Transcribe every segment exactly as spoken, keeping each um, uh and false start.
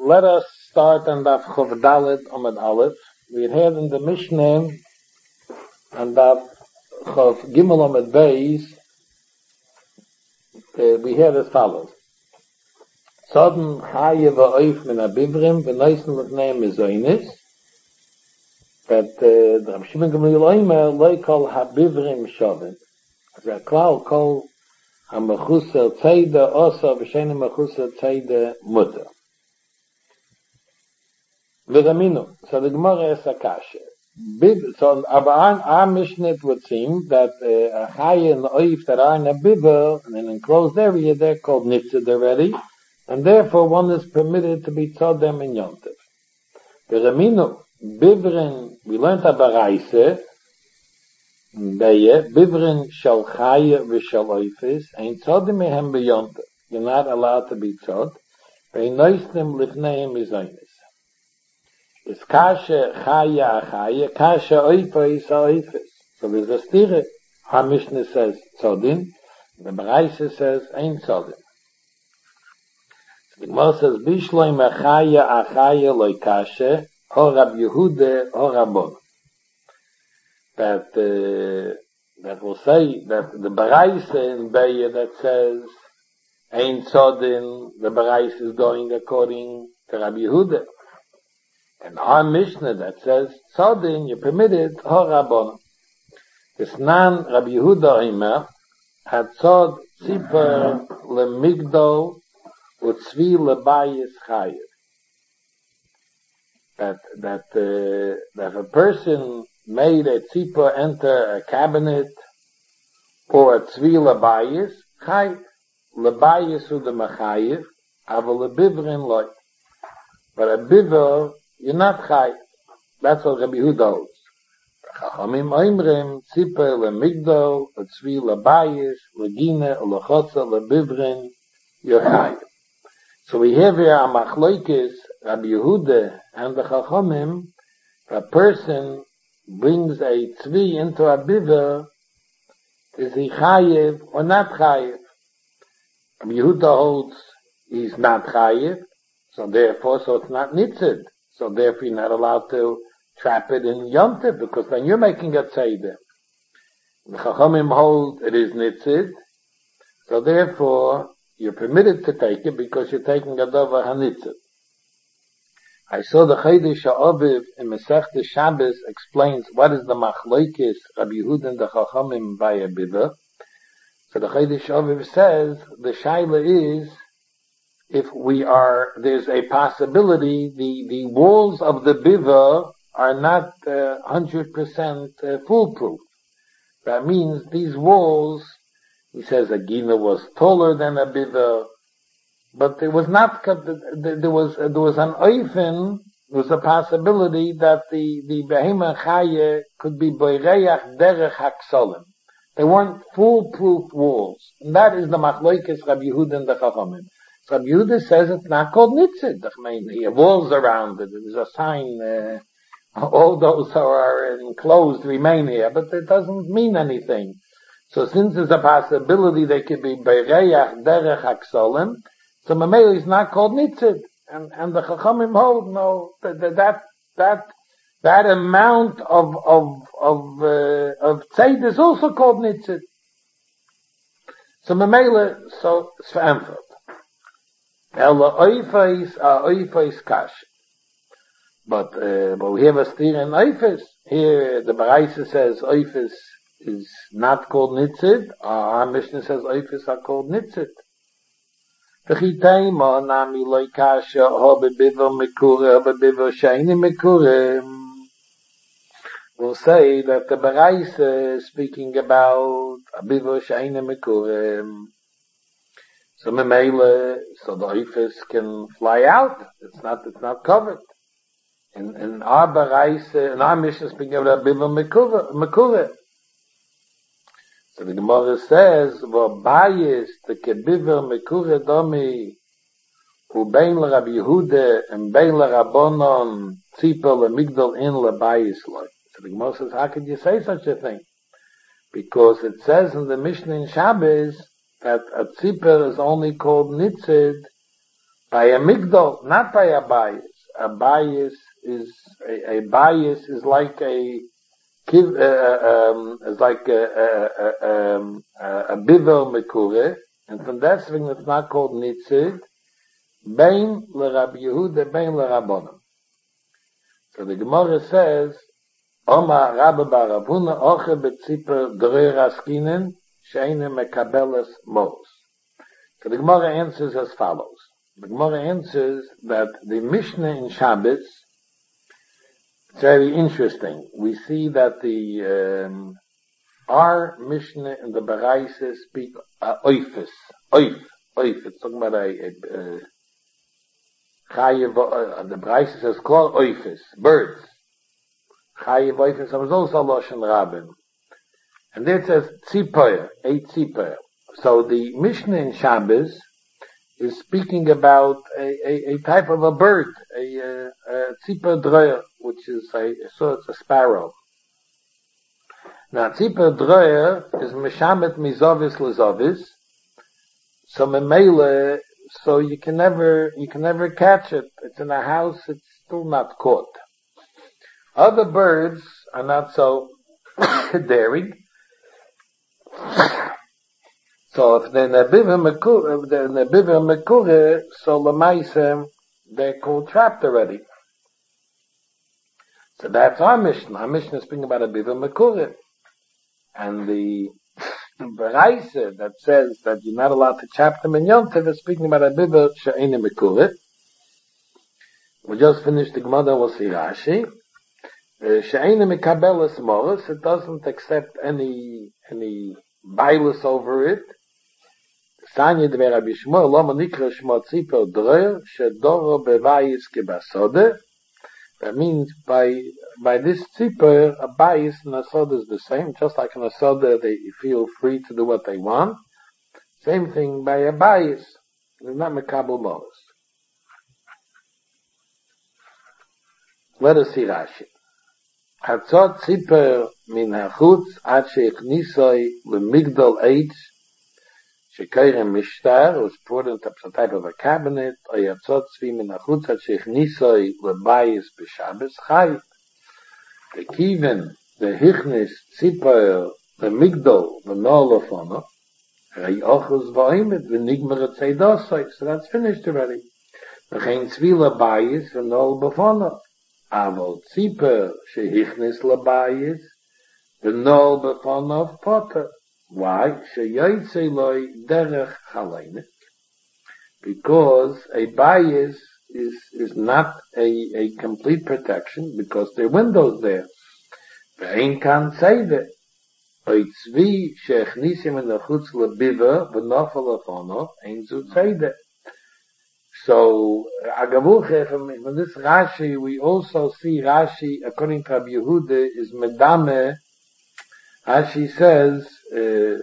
let us start on Daf Chof Dalet Amud Aleph. We had in the Mishnah on Daf Chof Gimel Amud Beis, uh, we had as follows. Sodom Chaye v'oif min abivrim v'noisen l'fnei mizoinis. That uh, the Rav Shimon Gamliel Omer lo kol habivrim shovin. The klal kol ha-mechusel tzayda osa v'sheni mechusel tzayda mutter. V'raminu. So the Gemara is a kasha. So our, our Mishnah would seem that uh, a chaye and oif that are in a biver, in an enclosed area, they're called nitzid already, and therefore one is permitted to be tzodem in yontif. V'raminu. Bivrin, we learned a baraise, beye, bivrin shal chaye v'shal oifis, ein tzodim mehem beyontif. You're not allowed to be tzod. Ve'noisnim lifneim izoinis. Is kasha chaya chaye, kasha oifis oifis. So there's a stire. Our Mishnah says tzodin, the baraise says ein tzodin. The Gemara says, bishloim achaya achaya loy kasha, Ho Rab Yehuda, Ho Rabon. That, uh, that will say that the Baraise in Beya that says, Ein Tzodin, the Baraise is going according to Rab Yehuda. And our Mishnah that says, Tzodin, you're permitted, Ho Rabon. This nan Rab Yehuda Omer, had Tzod Tzipar LeMigdol, Utzvi LeBayis Chayev. That that uh, that a person made a tzipah enter a cabinet or a tzvi labayis, chay labayis u the machayiv, aval a bivrin loy. But a biver, you're not chay. That's what Rabbi Yehuda holds. Chachamim oimrim tzipah lemigdol, a tzvi labayis, legina, lechotza, lebivrin, you're chay. So we have here a machloikis, Rabbi Yehuda and the Chachamim. A person brings a tzvi into a biver, is he chayiv or not chayiv? Rabbi Yehuda holds he's not chayiv, so therefore, so it's not nitzid. So therefore you're not allowed to trap it in yontif, because then you're making a tzeidah. The Chachamim hold it is nitzid, so therefore you're permitted to take it because you're taking a davar hanitzid. I saw the Chodesh HaAviv in Masechta Shabbos explains what is the machloikis Rabbi Yehuda and the Chachamim by a biver. So the Chodesh HaAviv says the shaila is if we are there's a possibility the the walls of the biver are not uh, one hundred percent uh, foolproof. That means these walls. He says a gina was taller than a biver, but there was not, there was, there was an oifen, there was a possibility that the, the behema chaye could be boireach derech haksolim. They weren't foolproof walls. And that is the machloikis Rabbi Yehuda and the Chachamim. So Rabbi Yehuda says it's not called nitzid. I mean, he have walls around it. There's a sign, uh, all those who are enclosed remain here, but it doesn't mean anything. So since there's a possibility they could be Beireyach Derech Haksolim, so Mamela is not called Nitzid. And, and the Chachamim hold, no, that, that, that, that amount of, of, of, uh, of Tzed is also called Nitzid. So Mamela, so it's for Amphot. Ela Oifais, a Oifais Kash. But, uh, but we have a steer in Oifais. Here, the Baraisa says Oifais is not called nitzid. Our Mishnah says oifis are called nitzid. V'chitayma nami loy kasha ho bebiver mekure bebiver sheini mekure. We'll say that the Baraisa is speaking about a biver sheini mekure. So memele, so the oifis can fly out. It's not, it's not covered. In, in our Baraisa, in our Mishnah speaking about a biver mekure, mekure. So the Gemara says, "V'bayis the kebiver mekure domi hu bein l'Rabbi Yehuda and bein l'Rabbanon tzipar lemigdol in l'bayis loy." So the Gemara says, "How could you say such a thing?" Because it says in the Mishnah in Shabbos that a tzipar is only called nitzid By a migdal, not by a bias. A bias is a, a bias is like a uh, um, is like a a, a, um, a bivel mekure, and from deswegen it's not called nitzid. Bein l'Rabbi Yehuda, bein l'Rabbanim. So the Gemara says, Oma Rabba bar Ravuna oche betziper drei raskinen sheine mekabeles mos. So the Gemara answers as follows. The Gemara answers that the Mishnah in Shabbos, it's very interesting. We see that the um, our Mishnah in the Baraisa speak uh, oifis, oif, oif. It's talking about a, a, a chayev. Uh, the Baraisa says called oifis, birds. Chayev oifis. There was also Loshen Rabin, and there it says tzipoyer, a tzipoyer. So the Mishnah in Shabbos is speaking about a, a, a type of a bird, a, a, a tzipor droyer, which is a, so it's a sparrow. Now, tzipor droyer is meshamet mizovis lezovis, so memele, so you can never, you can never catch it. It's in a house, it's still not caught. Other birds are not so daring. So if they're nebiva mekure, they're nebiva mekure, so lemaisem, they're called trapped already. So that's our Mishnah. Our Mishnah is speaking about a biva mekure. And the Baraisa that says that you're not allowed to trap them in Yom Tov is speaking about a biva she'ene mekure. We just finished the Gemara, we'll see Rashi. She'ene mekabeles moros, it doesn't accept any, any bias over it. Sanya de Rabbi Shmuel, lo manikra shmo tzipor droyer shedoro bevayis kebasode. That means by by this tzipor, a bias and a soda is the same. Just like in a soda, they feel free to do what they want. Same thing by a bias. They're not mekabel moros. Let us see Rashi. Hatzot tzipor min hachutz ad sheiknisoi lemigdal eitz shekayre mishtar was put into some type of a cabinet. Or yatzot tzvi min hachutz ad sheiknisoi lebayis b'Shabbos chai. The kiven the hichnis tzipor the migdal the nolofono rei ochus v'oimet v'nigmer tzeidosoy. So that's finished already. V'chein tzvi lebayis v'nol b'fono. Avol tzipor shehichnis lebayis v'nol b'fono potter. Why? Sheyoytze loy derech haleinik. Because a bias is is not a, a complete protection because there are windows there. Ve'ein kan tzeive. Oy tzvi she'echnisim in the chutz lebiva v'nofel lefono ein zu tzeive. So, agavuche, from this Rashi, we also see Rashi, according to Rabbi Yehuda, is medame. Rashi says, uh,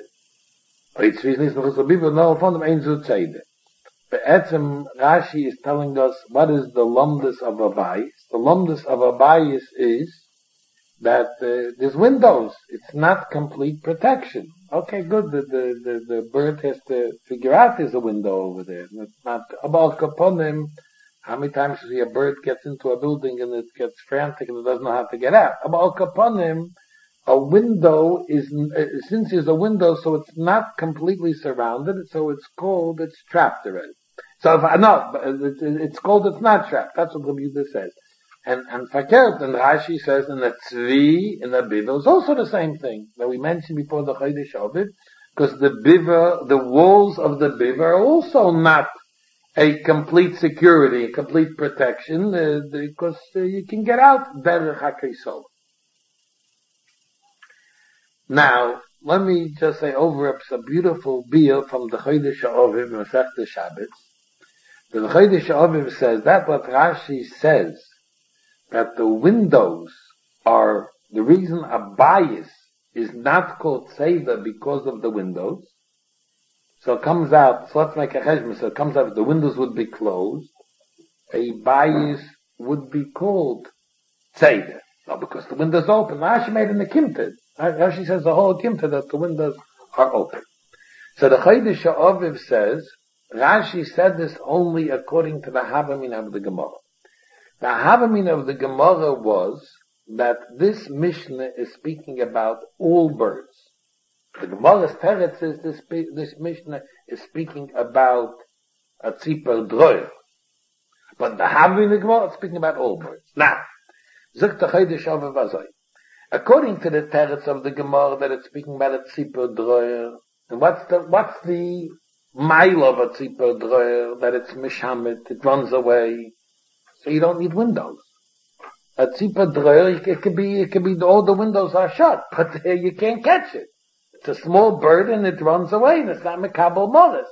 Be'etzem, Rashi is telling us what is the lumdus of a bias. The lumdus of a bias is that uh, there's windows. It's not complete protection. Okay, good. The, the, the, the bird has to figure out there's a window over there. It's not about kaponim. How many times you see a bird gets into a building and it gets frantic and it doesn't know how to get out? About kaponim, a window is, since there's a window, so it's not completely surrounded, so it's called, it's trapped already. So if I, no, it's called, it's not trapped. That's what the Buddha says. And, and Fakert, and Rashi says in the Tzvi, in the Biva, is also the same thing that we mentioned before the Chodesh Ovid, because the Biva, the walls of the Biva are also not a complete security, a complete protection, uh, because uh, you can get out better HaKesol. Now, let me just say over a beautiful Bia from the Chodesh Ovid, Masechta Shabbos. The Chodesh Ovid says that what Rashi says, that the windows are the reason a bias is not called Seiva because of the windows. So it comes out, so let's make a cheshbon, so it comes out if the windows would be closed, a bias would be called Seiva. No, because the windows are open. Rashi made in the Kimted. Rashi says the whole Kimted that the windows are open. So the Chodesh Oviv says Rashi said this only according to the Havamin of the Gemara. The Havamin of the Gemara was that this Mishnah is speaking about all birds. The Gemara's teretz says this, this Mishnah is speaking about a tzipor droyer. But the Havamin of the Gemara is speaking about all birds. Now, according to the teretz of the Gemara that it's speaking about a tzipor droyer, and what's the, what's the mile of a tzipor droyer, that it's mishamet, it runs away, so you don't need windows. A tzipor droyer, it could be, it could be, all the windows are shut, but uh, you can't catch it. It's a small bird and it runs away, and it's not mekabel moris.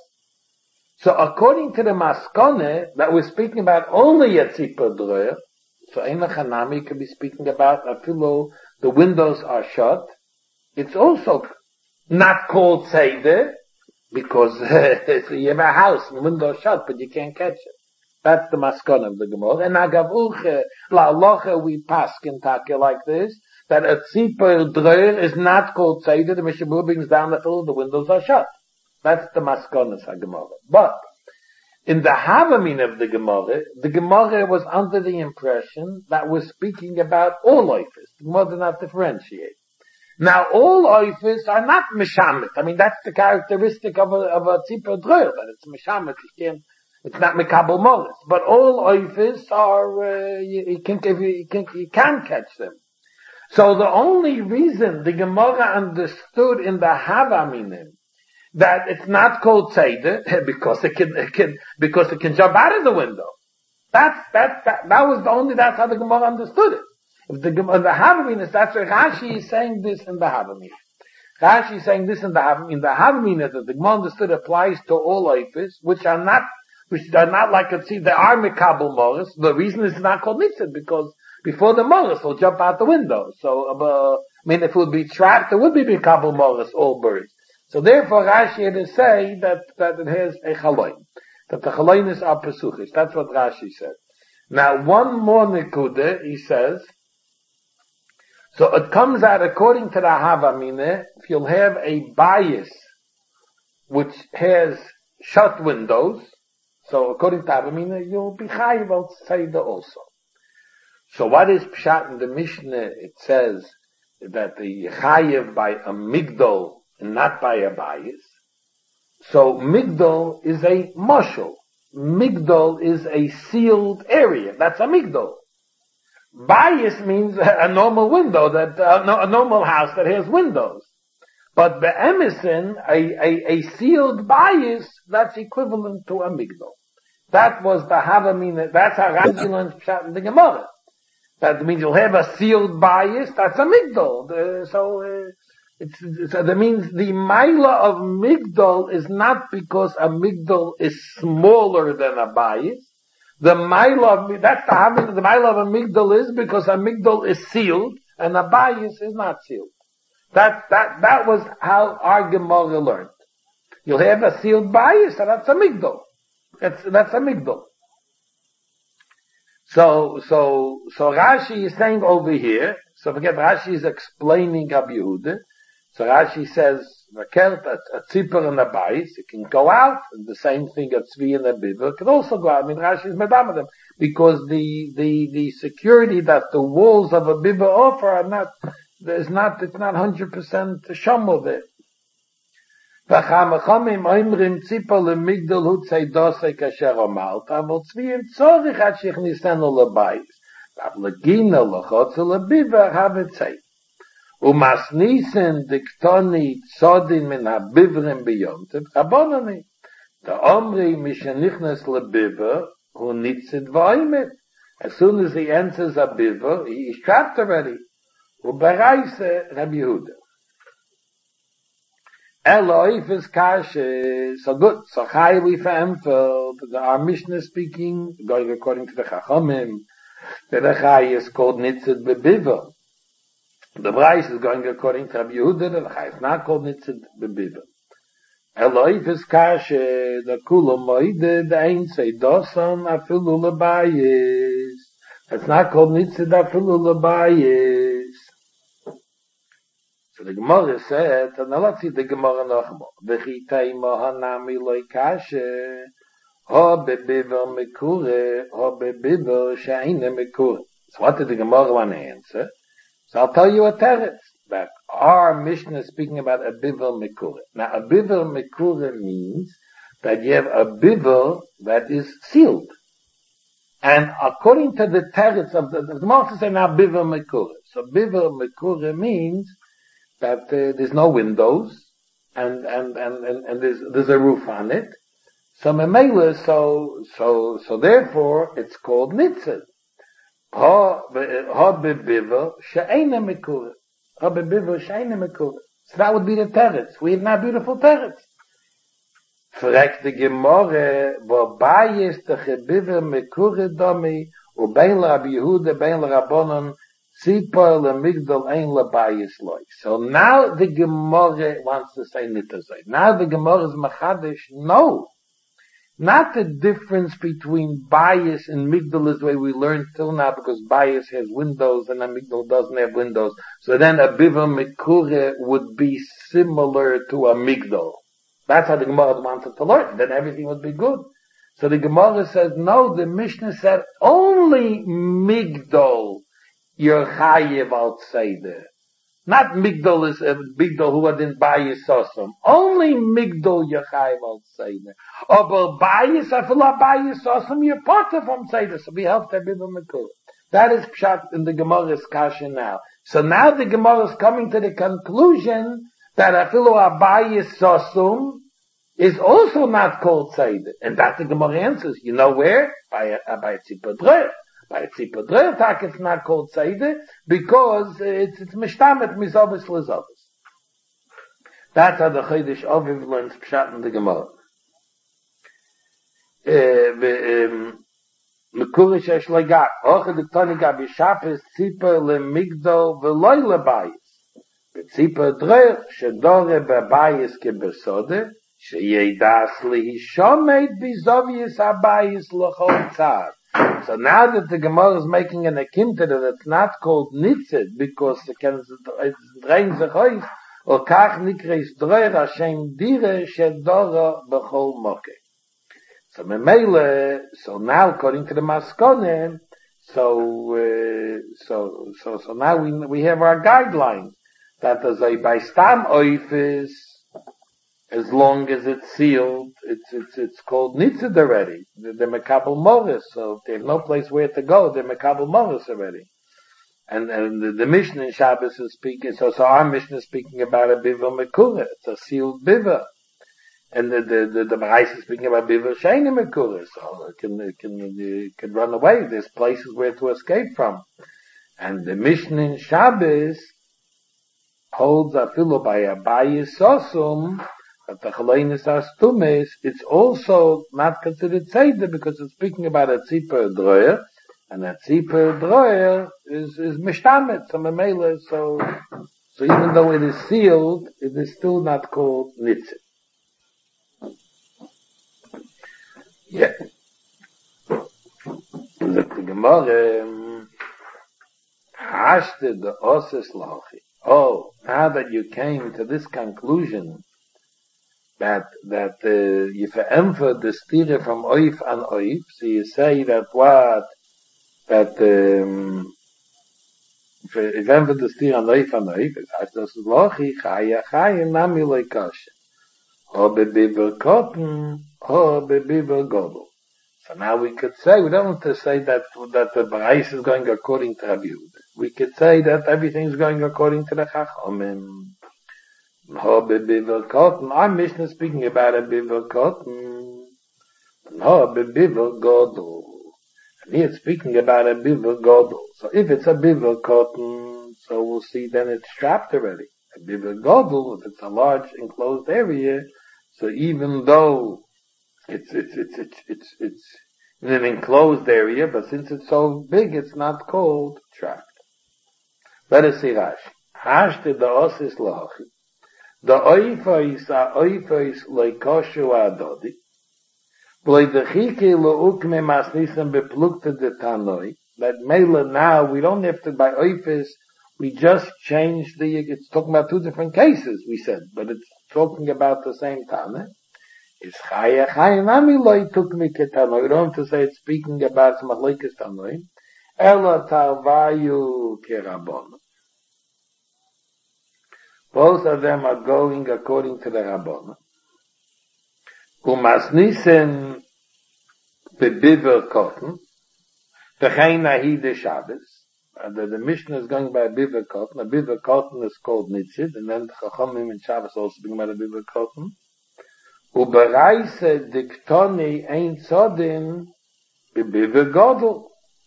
So according to the maskone, that we're speaking about only a tzipor droyer, so Ein Hanami could be speaking about afilo, the windows are shut. It's also not called seder, because uh, you have a house and the window is shut, but you can't catch it. That's the maskon of the Gemara. And agavuche, la locha, we paskin take like this, that a tzipor droyer is not called seder, the Mishabur brings down the fill, the windows are shut. That's the maskon of the Gemara. But, in the Havamin of the Gemara, the Gemara was under the impression that we're speaking about all oifis. The Gemara did not differentiate. Now, all oifis are not mishamet. I mean, that's the characteristic of a, of a tzipor droyer, that it's mishamet. You can't, it's not mekabel moris. But all oifis are, uh, you, you, can, you, can, you can catch them. So the only reason the Gemara understood in the Havaminim that it's not called seder, because it can, it can, because it can jump out of the window. That's, that's, that, that was the only, that's how the Gemara understood it. If the, the Havamin, that's why Rashi is saying this in the Havamin. Rashi is saying this in the Havamin. In the Havamin, that the Gemara understood applies to all oifis, which are not, which are not like a tzid, they are mekabel moris. The reason it's not called nitzid, because before the moris will jump out the window. So, uh, I mean, if it would be trapped, it would be mekabel moris, all birds. So therefore, Rashi had to say that, that it has a chaloin. That the chaloinis are pesuchis. That's what Rashi said. Now, one more nekuda, he says, so it comes out according to the Havamine, if you'll have a bias which has shut windows, so according to Havamine, you'll be chayiv al seder also. So what is pshat in the Mishnah? It says that the chayiv by a migdol and not by a bias. So migdol is a mashal. Migdol is a sealed area. That's a migdol. Bias means a normal window, that uh, a normal house that has windows. But be'emison, a, a, a sealed bias, that's equivalent to a migdol. That was the Havamina, that's how Rashi learns pshat in the Gemara. That means you'll have a sealed bias, that's a migdol. The, so, uh, it's, it's, that means the Maila of migdol is not because a migdol is smaller than a bias. The Maila of, that's the Havamina, the Maila of a migdol is because a migdol is sealed and a bias is not sealed. That, that, that was how our Gemara learned. You'll have a sealed bias, and that's a migdol. That's, that's a migdol. So, so, so Rashi is saying over here, so forget Rashi is explaining Rabbi Yehuda. So Rashi says, Vakert, a tzipor and a bias, it can go out, and the same thing a tzvi and a biver can also go out. I mean, Rashi is medam them, because the, the, the security that the walls of a biver offer are not, there's not, it's not one hundred percent shamo there. V'chamachamim oimrim tzipor lemigdal hu tzeidosa kasher omalt, avol tzvi and tzorich at shichnisen lebayis. Vav legina lechotze lebiver have tzeit. Umasnisen diktoni tzodin min habivrim biyomtiv chabonani. The omri mishenichnes lebiver hu nitzid v'oimet. As soon as he enters a biver, he is trapped already. Ubereise Rabbi Yehuda. Eloif is kashe. So good. So chai we verempfelt. Our Mishnah speaking, going according to the Chachamim, that the chai is called nitzid bebiver. The Brais is going according to Rabbi Yehuda, that the chai is not called nitzid bebiver. Eloif is kashe. The kula moide, the ein say dosan afilu lebayis. It's not called nitzid afilu lebayis. So the Gemara said, and now let's see the Gemara noch more. V'chitei mohanami loy kashe, ho bebiver mekure, ho bebiver she'ine mekure. So what did the Gemara want to answer? So I'll tell you a teretz, that our Mishnah is speaking about a biver mekure. Now a biver mekure means that you have a biver that is sealed. And according to the teretz of the, the Gemara say now biver mekure. So biver mekure means that uh, there's no windows, and, and, and, and, and there's, there's a roof on it. So memela, so, so, so therefore it's called nitzah. Ha bebiver she'ena mekure. Ha bebiver she'ena mekure. So that would be the teretz. We have now beautiful teretz. Fragt the Gemara, wobei ist der bebiver mekure domi, u bein la Rabbi Yehuda, bein la Rabbanon, Tzipor lemigdal ein labayis loy. So now the Gemara wants to say nitazay. Now the Gemara is machadish. No. Not the difference between bias and migdal is the way we learned till now, because bias has windows and a migdal doesn't have windows. So then a biver mekure would be similar to a migdal. That's how the Gemara wanted to learn. Then everything would be good. So the Gemara says, no, the Mishnah said only migdal you're chayev al tzeder. Not migdal is a migdal who didn't buy his sosum. Only migdal you're chayev al tzeder. Aber bayis, I feel like buy his sosum, you're part of him tzeder. So we help that biver mekure. That is pshat in the Gemara's kasha now. So now the Gemara is coming to the conclusion that I feel like buy his sosum is also not called tzeder. And that the Gemara answers. You know where? By a, by a tzipor dreh. By Tzipor dreh, it's not called Seder, because it's, it's Mishtamet Mizovis Lizovis. That's how the Chodesh Aviv learns Pshat in the Gemara. Mekure shesh legat, hoche de Toni gabi Shabbos, Tzipor lemigdol veloy lebayis. Tzipor dreh, shedore bebayis kebesode, sheyedas lihishomet bizovius abayis lochol tzad. So now that the Gemara is making an akinta that it's not called nitzit because it can drain sich aus, or kach nikreis droer Hashem dire shedora b'chol moke. So memele, so now according to the Maskone, so uh, so so so now we we have our guidelines that as a by stam oifis, as long as it's sealed, it's it's it's called nitzid already. They're mekabel moris, so if they have no place where to go, they're mekabel moris already. And and the, the Mishnah in Shabbos is speaking. So so our Mishnah is speaking about a biver mekure. It's a sealed biver, and the the the, the Brais is speaking about biver sheina mekure. So it can it can it can run away. There's places where to escape from. And the Mishnah in Shabbos holds a filo by a bayis sosum. But the Chalenis Astumes, it's also not considered Seder because it's speaking about a Tzipor Droer, and a Tzipor Droer is, is Mishtamet, so Memele, so, so even though it is sealed, it is still not called Nitzit. Yeah. The Gemara, Hashte the Oses Lachi. Oh, now that you came to this conclusion, that that uh, you verämpfer the stire from oif an oif, so you say that what that um if you verämpfer the stire an oif an oif, it heißt das lochi chaya chaya nami loikash ho bebiver cotton ho bebiver godel. So now we could say, we don't want to say that that the Brais is going according to Rabbi Yehuda. We could say that everything is going according to the Chachamim. No, bebiver cotton. Our Mishnah is speaking about a biver cotton. No, bebiver godel. And here it's speaking about a biver godel. So if it's a biver cotton, so we'll see then it's strapped already. A biver godel, if it's a large enclosed area, so even though it's it's it's it's it's, it's in an enclosed area, but since it's so big, it's not called trapped. Let us see Rashi. Hashte the osis lahachi. The oifais are oifais loikoshu adodi. Bloi the chike lo ukme masnisam beplukte de tanoi. That mela now, we don't have to, by oifais, We just changed the, it's talking about two different cases, we said, but it's talking about the same Tana. It's Chaya, Chaya Nami Loi took me Ketano. You don't have to say it's speaking about some Machlekes Tanoi. Ela Tarvayu Kerabon. Both of them are going according to the Rabbon. Umasnisen bebiver cotton. V'chein ahide Shabbos. Uh, the, the Mishnah is going by a biver cotton. A biver cotton is called nitzid, and then the Chachamim in Shabbos also speaking about a biver cotton. Ubereise diktoni ein tzodin bebiver godel.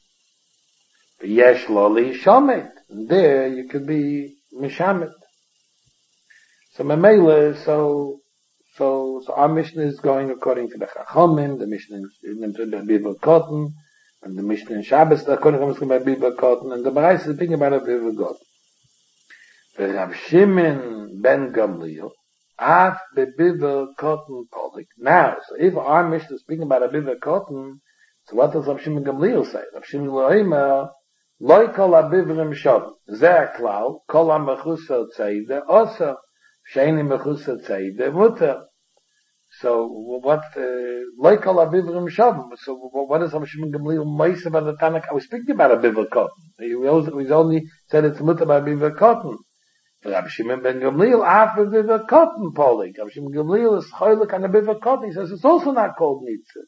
Yesh lo li shomet. There you could be mishamet. So Mamela, so so so our Mishnah is going according to the Chachamim. The Mishnah is in the biver cotton. And the Mishnah in Shabbos, the Kohen comes about Biber Cotton, and the Barais is speaking about a Biber Cotton. The Rav Shimon ben Gamliel, af be Biber Cotton Polik. Now, so if our Mishnah is speaking about a Biber Cotton, so what does Rav Shimon Gamliel say? Rav Shimon Loimer, Loi kol a Bibrim Shodom. Zeh klau, kol a Mechusa Tzeide, also, Sheini Mechusa Tzeide, Mutter. So what? Like all abivrim shavim. So what is Rav Shimon Gamliel ma'aseh about the Tanakh? I was speaking about a biver cotton. We only said it's mutter by biver cotton. Rav Shimon ben Gamliel after biver cotton polik. Rav Shimon Gamliel is choylek on a biver cotton. He says it's also not called nitzah.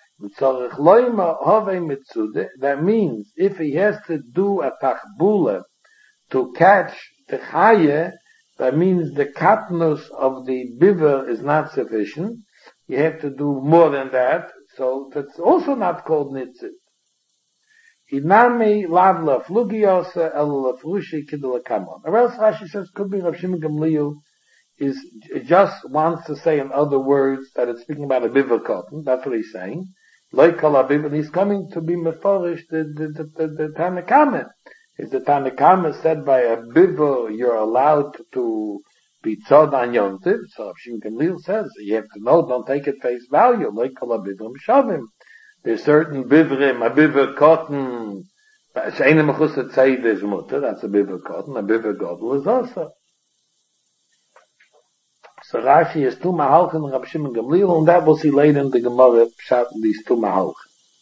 That means if he has to do a tachbula to catch the chaye, that means the katnus of the biver is not sufficient. You have to do more than that. So that's also not called nitzit. Inami lavla flugiosa el lafrushi kidula kamon. Or else Rashi says could be Rav Shimon Gamliel is just wants to say in other words that it's speaking about a biver cotton. That's what he's saying. Like kol biver, he's coming to be meforish the the the, the, the Tanakh. If the Tanakh said by a biver you're allowed to, to be tzod on Yom Tov, so Rav Shimon Gamliel says you have to know, don't take it face value. Like kol bivrim shavim. There's certain bivrim, a biver cotton, she'enim mechusa tzeid is mutter, that's a biver cotton, a biver godel is also. So Rashi is two mahalchen Rav Shimon Gamliel, and that we'll see later in the Gemara, pshat these two mahalchen.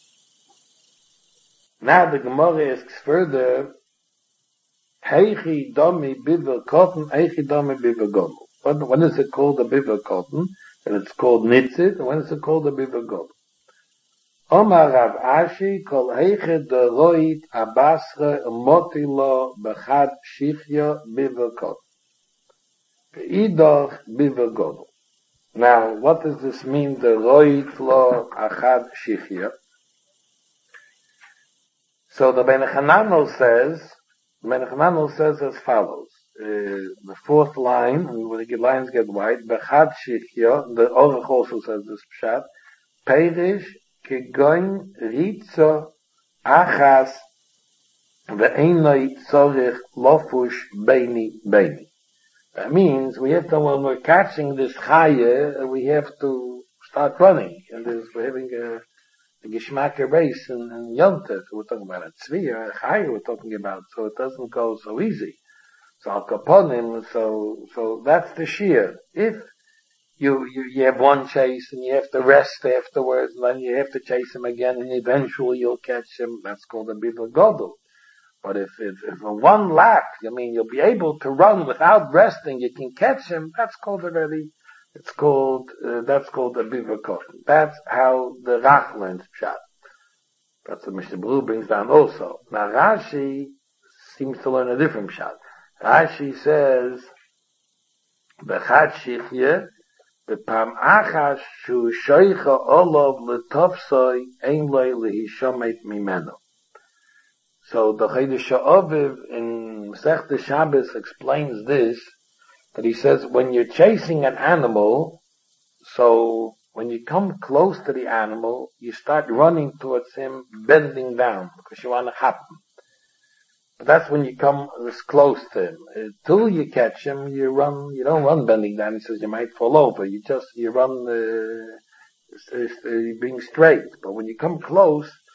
Now the Gemara asks further, Heichi domi biver cotton, heichi domi biver godel. When, when is it called a biver cotton? And it's called nitzit. And when is it called a biver godel? Omar Rav Ashi kol heiche deroit abasre motilo bechad shichya biver cotton. V'idoch biver godel. Now, what does this mean? Deroit lo achad shichya. So the Ben Hananel says, Ben Hananel says as follows. Uh, the fourth line, and when the lines get wide, Bechad Shichya, the Orach also says this pshat, Perish kegoin ritzo achas ve'enoi tzorich lofush beini beini. That means we have to, when we're catching this chaye, we have to start running. And there's, we're having a the Geschmacker race in, in Yom Tov, we're talking about a tzvi, or a chai we're talking about, so it doesn't go so easy. So Al Kaponim, so, so that's the shear. If you, you, you have one chase and you have to rest afterwards, and then you have to chase him again, and eventually you'll catch him, that's called a biver godel. But if, if, if a one lap, I mean, you'll be able to run without resting, you can catch him, that's called already It's called, uh, that's called a biver cotton. That's how the Rach learns pshat. That's what Mishnah Berurah brings down also. Now Rashi seems to learn a different pshat. Rashi says, Bechad shichye, bepam achas shu shoicha olov letofsoi ein loi lehishomet mimeno. So the Chedesh Ha'aviv in Masechta Shabbos explains this, that he says when you're chasing an animal, so when you come close to the animal, you start running towards him, bending down, because you want to hop him. But that's when you come this close to him. Until you catch him, you run, you don't run bending down. He says you might fall over. You just, you run, uh, being straight. But when you come close,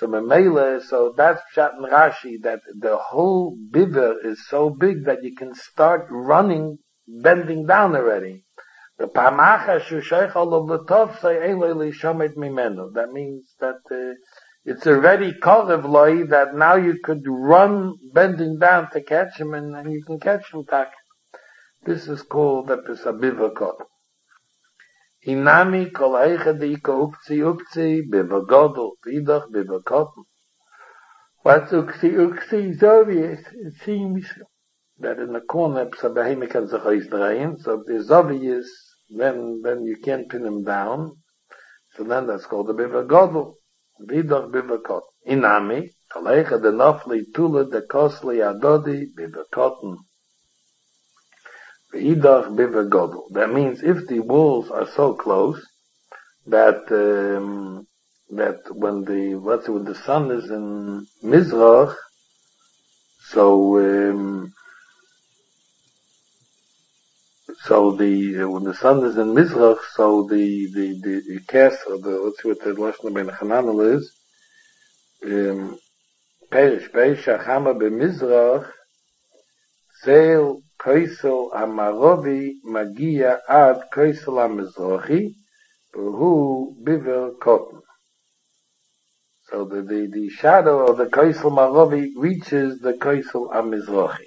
So Memele, so that's Pshat and Rashi, that the whole biver is so big that you can start running, bending down already. The Pamacha Shushaych Olav Latov say Eloi Shomet Mimenu. That means that uh, it's already Korev Loi, that now you could run bending down to catch him, and, and you can catch him. Tak. This is called the Pisabiva Kot. Hinami kol eicha deika ukzi ukzi biva godel vidach biva cotton. What's ukzi ukzi? It's obvious. It seems that in the corner Psabahima can sich ausdrehen, so it's obvious, then, then you can't pin him down. So then that's called the biva godel vidach biva cotton. Hinami kol eicha de nofli tula de kosli adodi biva cotton. That means if the walls are so close that um, that when the what's it, when the sun is in Mizrach, so um, so the uh, when the sun is in Mizrach, so the the the, the cast of the what's it, what the lashon ben Hananel is um, perish perish achama b'Mizrach zeil Kaisel Amarovi Magia Ad Kaisel Amizrachi Who Biver Cotton. So the, the, the shadow of the Kaisel Marovi reaches the Kaisel Amizrachi.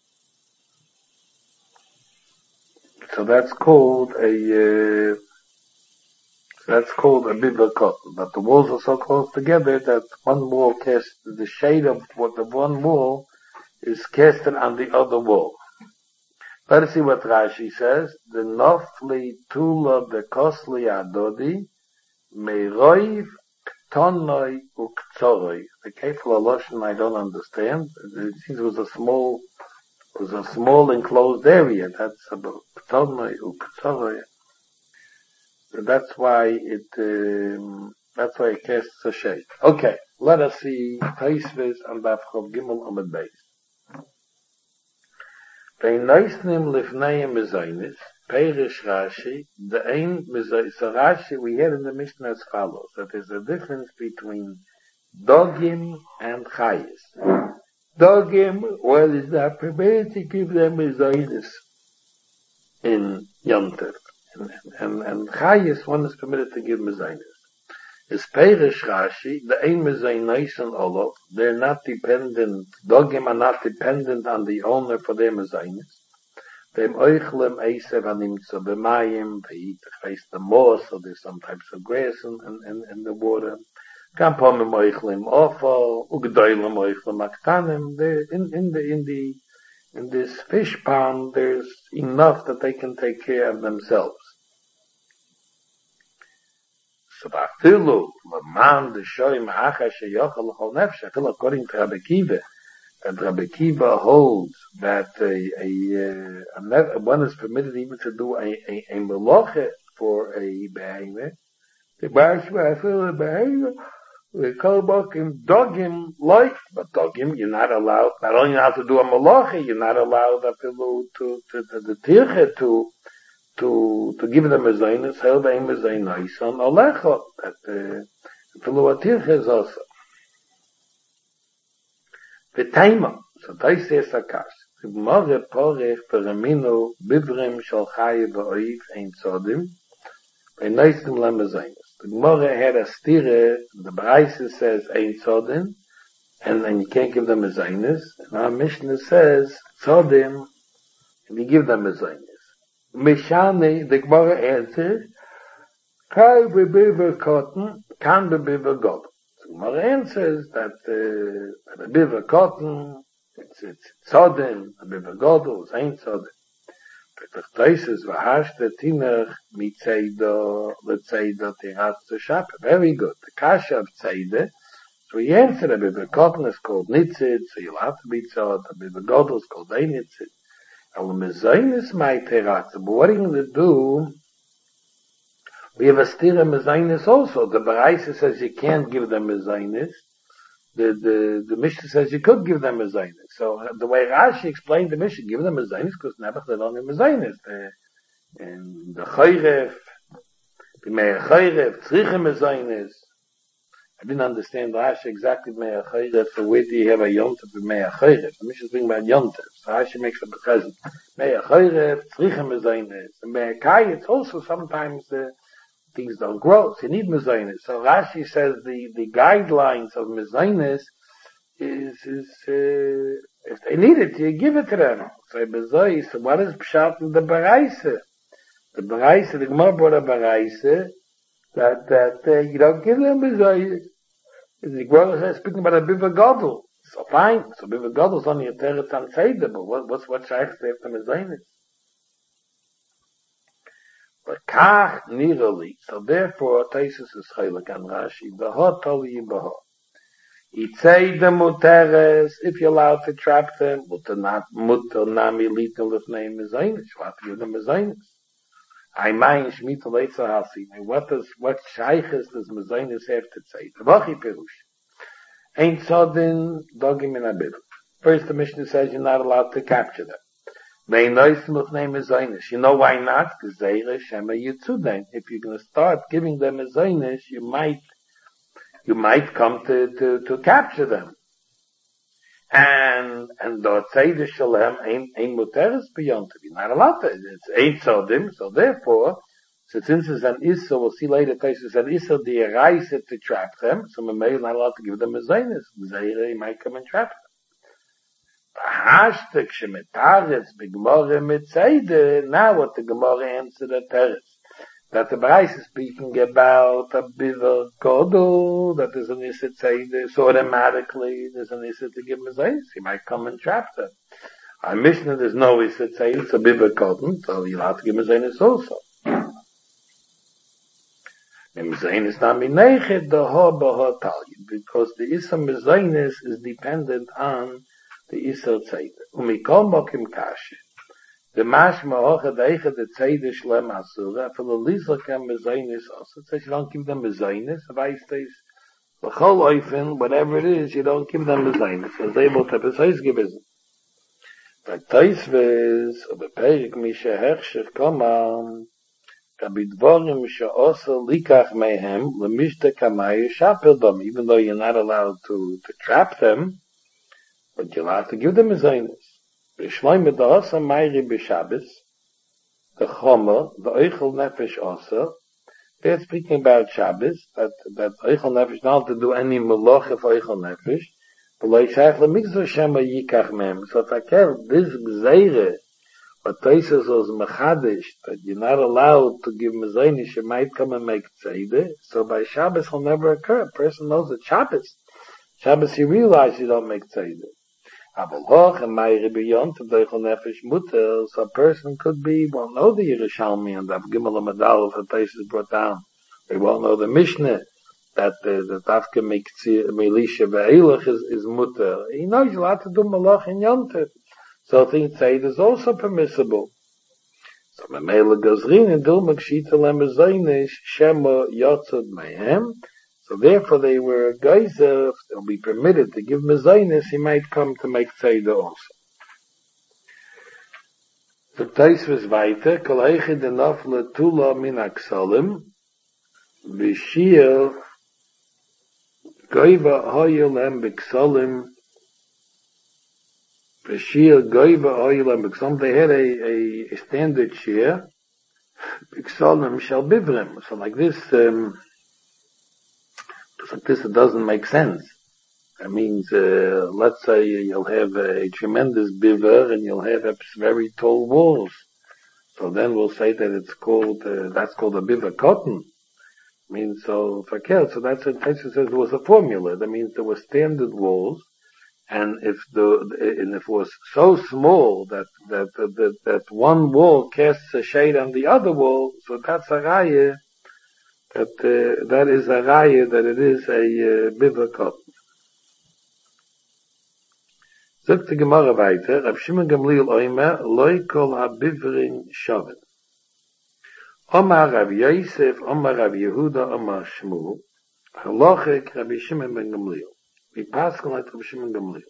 So that's called a uh, that's called a Biver Cotton. But the walls are so close together that one wall casts the shade of what the one wall is casted on the other wall. Let's see what Rashi says. The nofli tula the kosli adodi meiroiv ktonoi uktzoroi. The kefil aloshin I don't understand. It seems it was a small, it was a small enclosed area. That's about ktonoi uktzoroi. That's why it, um, that's why it casts a shade. Okay, let us see Taisvis and Daf Chav Gimel Amud Beis. Bei Neusnim Lifnei Mezainis, Perish Rashi, the Ein Mezainis, so Rashi we had in the Mishnah as follows, that there's a difference between Dogim and Chayis. Dogim, well, is not permitted to give them Mezainis in Yom Tov. And, and, and Chayis, one is permitted to give Mezainis. Is Perish Rashi, the Ein Mezainis and Olav, they're not dependent, Dogim are not dependent on the owner for their Mezainis. Them Oichlem Eisev Animtza B'mayim, they eat the face the moss, so there's some types of grass in, in, in the water. Kampomim Oichlem Offal, Ugdoilem Oichlem Aktanim, in, in the, in the, in this fish pond, there's enough that they can take care of themselves. So Bafilu, Laman, the Shoim, Hacha, Sheyochel, Chol Nefesh, according to Rabbi Kiva, and Rabbi Kiva holds that a, a, a, a one is permitted even to do a, a, a meloche for a behemoth. The Barshva, Bafilu, behemoth, we call Bokim, Dogim, like, but Dogim, you're not allowed, not only allowed to do a meloche, you're not allowed Bafilu to, to, to, the Tirche to, to to give them a zainis, held them a zainis on Alecha, that the Filuatirch is also. The Taima, so Tais says Akash, the Gemara Porech Peramino Bivrim Shal Chaye Ba'oiv Ein Sodim, Ein Neistim Lem a zainis. The Gemara had a stire, the Braisa says Ein Sodim, and then you can't give them a zainis, and our Mishnah says Sodim, and you give them a zainis. Mishani, the Gemara answers, Kai bebiver cotton, can bebiver god. The Gemara answers that uh, bebiver cotton, it's it's sodim, bebiver god, it's ain't sodim. But the places vahash the tinach mitzeido, let's say that he has to shop. Very good. The kasha of tzeide. So he answered that bebiver cotton is called nitzid, so you'll have to be tzod. Bebiver god is called ein nitzid. But what are you going to do? We have a stira mezainis also. The Baraisa says you can't give them mezainis. The, the, the Mishnah says you could give them mezainis. So the way Rashi explained the Mishnah, give them mezainis because Nebuch they don't have mezainis. The, and the Chayref, the Meir Chayref, Tzricha mezainis. I didn't understand Rashi exactly me'achayret, so where do you have a yontif and me'achayret? Let me just bring about yontif. So Rashi makes a present. Me'achayret, tzricha mezaynes. And me'akai, it's also sometimes the things don't grow, so you need mezaynes. So Rashi says the, the guidelines of mezaynes is, is, uh, if they need it, you give it to them. So bezay, so what is pshat in the baraisa? The baraisa, the Gemara brought a baraisa, that, that, uh, you don't give them bezay. The Gemara is speaking about a biva gadol. So fine, so biva gadol is only a teretz on seder, but what, what's, what shaykh to have to mezaynes? But kach nirali, so therefore, Taisus is chaylik on Rashi, b'ha toli b'ha. Itzay the muteres, if you're allowed to trap them, muter nami litin lifnei mezaynes, you have to give them mezaynes. I mind shmita leitza hasi. What does, what shayches does mezaynes have to say? Tavachi perush. Ain't sodin dogim in a bit. First the Mishnah says you're not allowed to capture them. You know why not? If you're going to start giving them a zaynish, you might, you might come to, to, to capture them. And, and the tzeidah shalem ain't, ain't muteres beyond to be not allowed to. It's ain't sodim, so therefore, so since it's an issa, we'll see later, it's an issa, the eraisa to trap them, so we may not allowed to give them a zaynish. Zayra, you might come and trap them. Hashtag shemetaretz b'gemara mitzayde. Now what the Gemara answered at teretz, that the Brais is speaking about a biver godol, that there's an issa tzayde, so automatically there's an issa to give mezayis. He might come and trap them. Our Mishnah, there's no issa tzayde, it's a biver cotton, so you'll have to give mezayis also. And mezayis not minechet the ha b'ha talyin, because the issa mezayis is dependent on the Isser Tzeider. Umikol mokim kashi. The mashma hocha deicha the Tzeider shlem asura, for the lizakem mezaynis also. It says you don't give them mezaynis, vice days. L'chol oifen, whatever it is, you don't give them mezaynis. So they able to precise give it. But Taisvez, of the Perik misha hechshech komam, kabidvorim she'osa likach mehem, lemishte kamay shapil dom. Even though you're not allowed to, to trap them, but you'll have to give them a zaynis. B'shloim b'da'asa mayri b'shabes, the chomer, the oichel nefesh also. They're speaking about Shabbos, that, that oichel nefesh, not to do any melocha for oichel nefesh, but like shayach l'mikzor shema yikach mem. So takel, this gzeire, what Taisus was mechadish, that you're not allowed to give mezaynis, you might come and make tzeidah, so by Shabbos will never occur. A person knows that Shabbos, Shabbos you realize you don't make tzeidah. So a person could be, won't know the Yerushalmi and the Gimel Medal of the Taisus brought down. They won't know the Mishnah that the the Tafka Melisha Ve'elach is, is mutter. He knows you'll have to do Malach and Yontif. So I think Tzeit is also permissible. So Memela Gazrin and Dilmak Shita Lemezaynish Shema Yotzad Mehem. So therefore they were geyser, they'll be permitted to give mezaynis, he might come to make tzeidah also. The Tais was weiter, kol eichid enough letula min aksalim, v'shir goiva hoyelem b'ksalim, v'shir goiva hoyelem b'ksalim. They had a, a standard share, b'ksalim shall bivrim. So like this, um, like this, it doesn't make sense. That means, uh, let's say you'll have a, a tremendous biver and you'll have a very tall walls. So then we'll say that it's called, uh, that's called a biver cotton. I mean, so, fakir, so that's what Taisus says there was a formula. That means there were standard walls, and if the, and if it was so small that, that, that, that one wall casts a shade on the other wall, so that's a raya, that, uh, that is a raya, that it is a, uh, biver cotton. Sagt die Gemara weiter, Rab Shimon Gamliel Oimer, Loi kol ha-bivrin shaven. Omar Rav Yosef, Omar Rav Yehuda, Omar Shmuel, Halachik Rabbi Shimon ben Gamliel. We pass on like Rabbi Shimon Gamliel.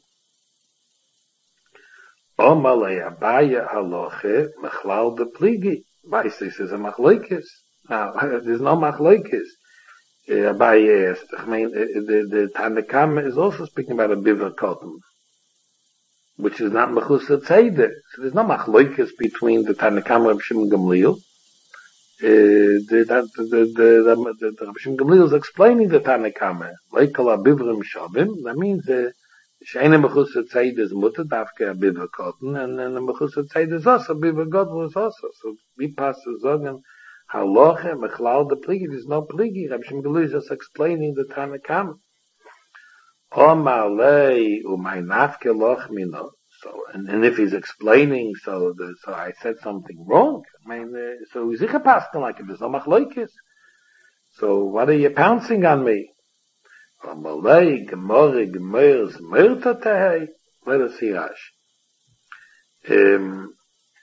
Omar le Abaya Halache, Mechlal de Pligi. Weiss, this is a machlokes. Now, there's no machlokes. uh, Abaye asked, I mean, uh, the, the Tanakama is also speaking about a biver cotton, which is not Mechusa Tzeidah. So there's no machloikis between the Tanakama of Shimon Gamliel. Uh, the, the, the, the, the, the, the Rabbi Shimon Gamliel is explaining the Tanakama. Leikala bivrim shavim. That means the Sheina Mechusa Tzeidah is mutter, dafke a biver cotton, and then the Mechusa Tzeidah is also, biver cotton was also. So we pass the Zogan, halacha, mechlal the pligi, there's no pligi. Rabbi Shimon Gamliel is just explaining the Tanakama. Omalei umay nafke loch mino. So, and, and if he's explaining, so the, so I said something wrong. I mean, uh, so he's a pastor like it. There's no machloikis. So what are you pouncing on me? Omalei gemore gemores merta tehei. Let us see Rashi. Um,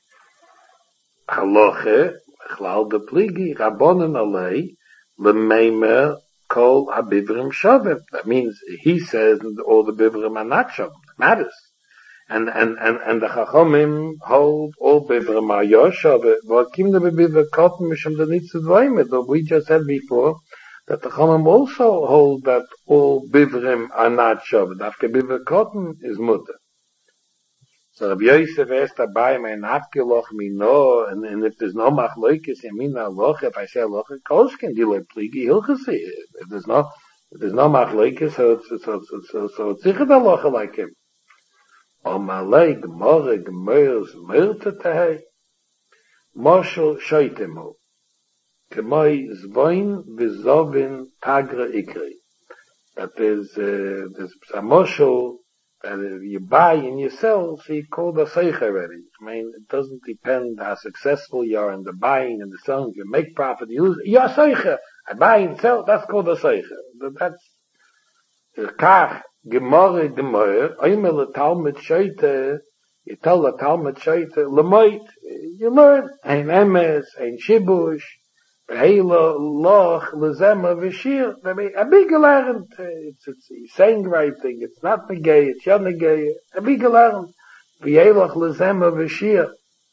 haloche chlal de pligi rabbonen alei lemeimer kol habivrim shavim. That means he says all the bivrim are not shavim. It matters. And, and, and, and the Chachomim hold all bivrim are yoshavim. But kim the bivrim cotton mishum the nitzid vaymed. We just said before that the Chachomim also hold that all bivrim are not shavim. After bivrim cotton is mutter. So Rabbi Yosef asked Abaye, "Mein afgeloch mino," and, and if there's no machloikis in mina loch, if I say loch, kolshkin dilay pligi hilchasi. If there's no, if there's no machloikis, so it's so so so so it's sicher the loch like him. Omalei gemore gemores merta tehei, moshel shoitemu, kemoi zvoin v'zovin tagra ikri. That there's uh, there's a moshel. And if you buy and you sell, so you call the seich already. I mean, it doesn't depend how successful you are in the buying and the selling. If you make profit, you lose. You're seich. I buy and sell, that's called a seich. That's kach gemore gemore. Oimer le talmud shoyte. You tell the talmud shoyte lemoit. You learn. Ein emes, ein shibush. Heila loch lezema v'shir. I mean, a big learned. It's it's he's saying the right thing. It's not negay. It's not negay. A big learned. V'heilach lezema v'shir.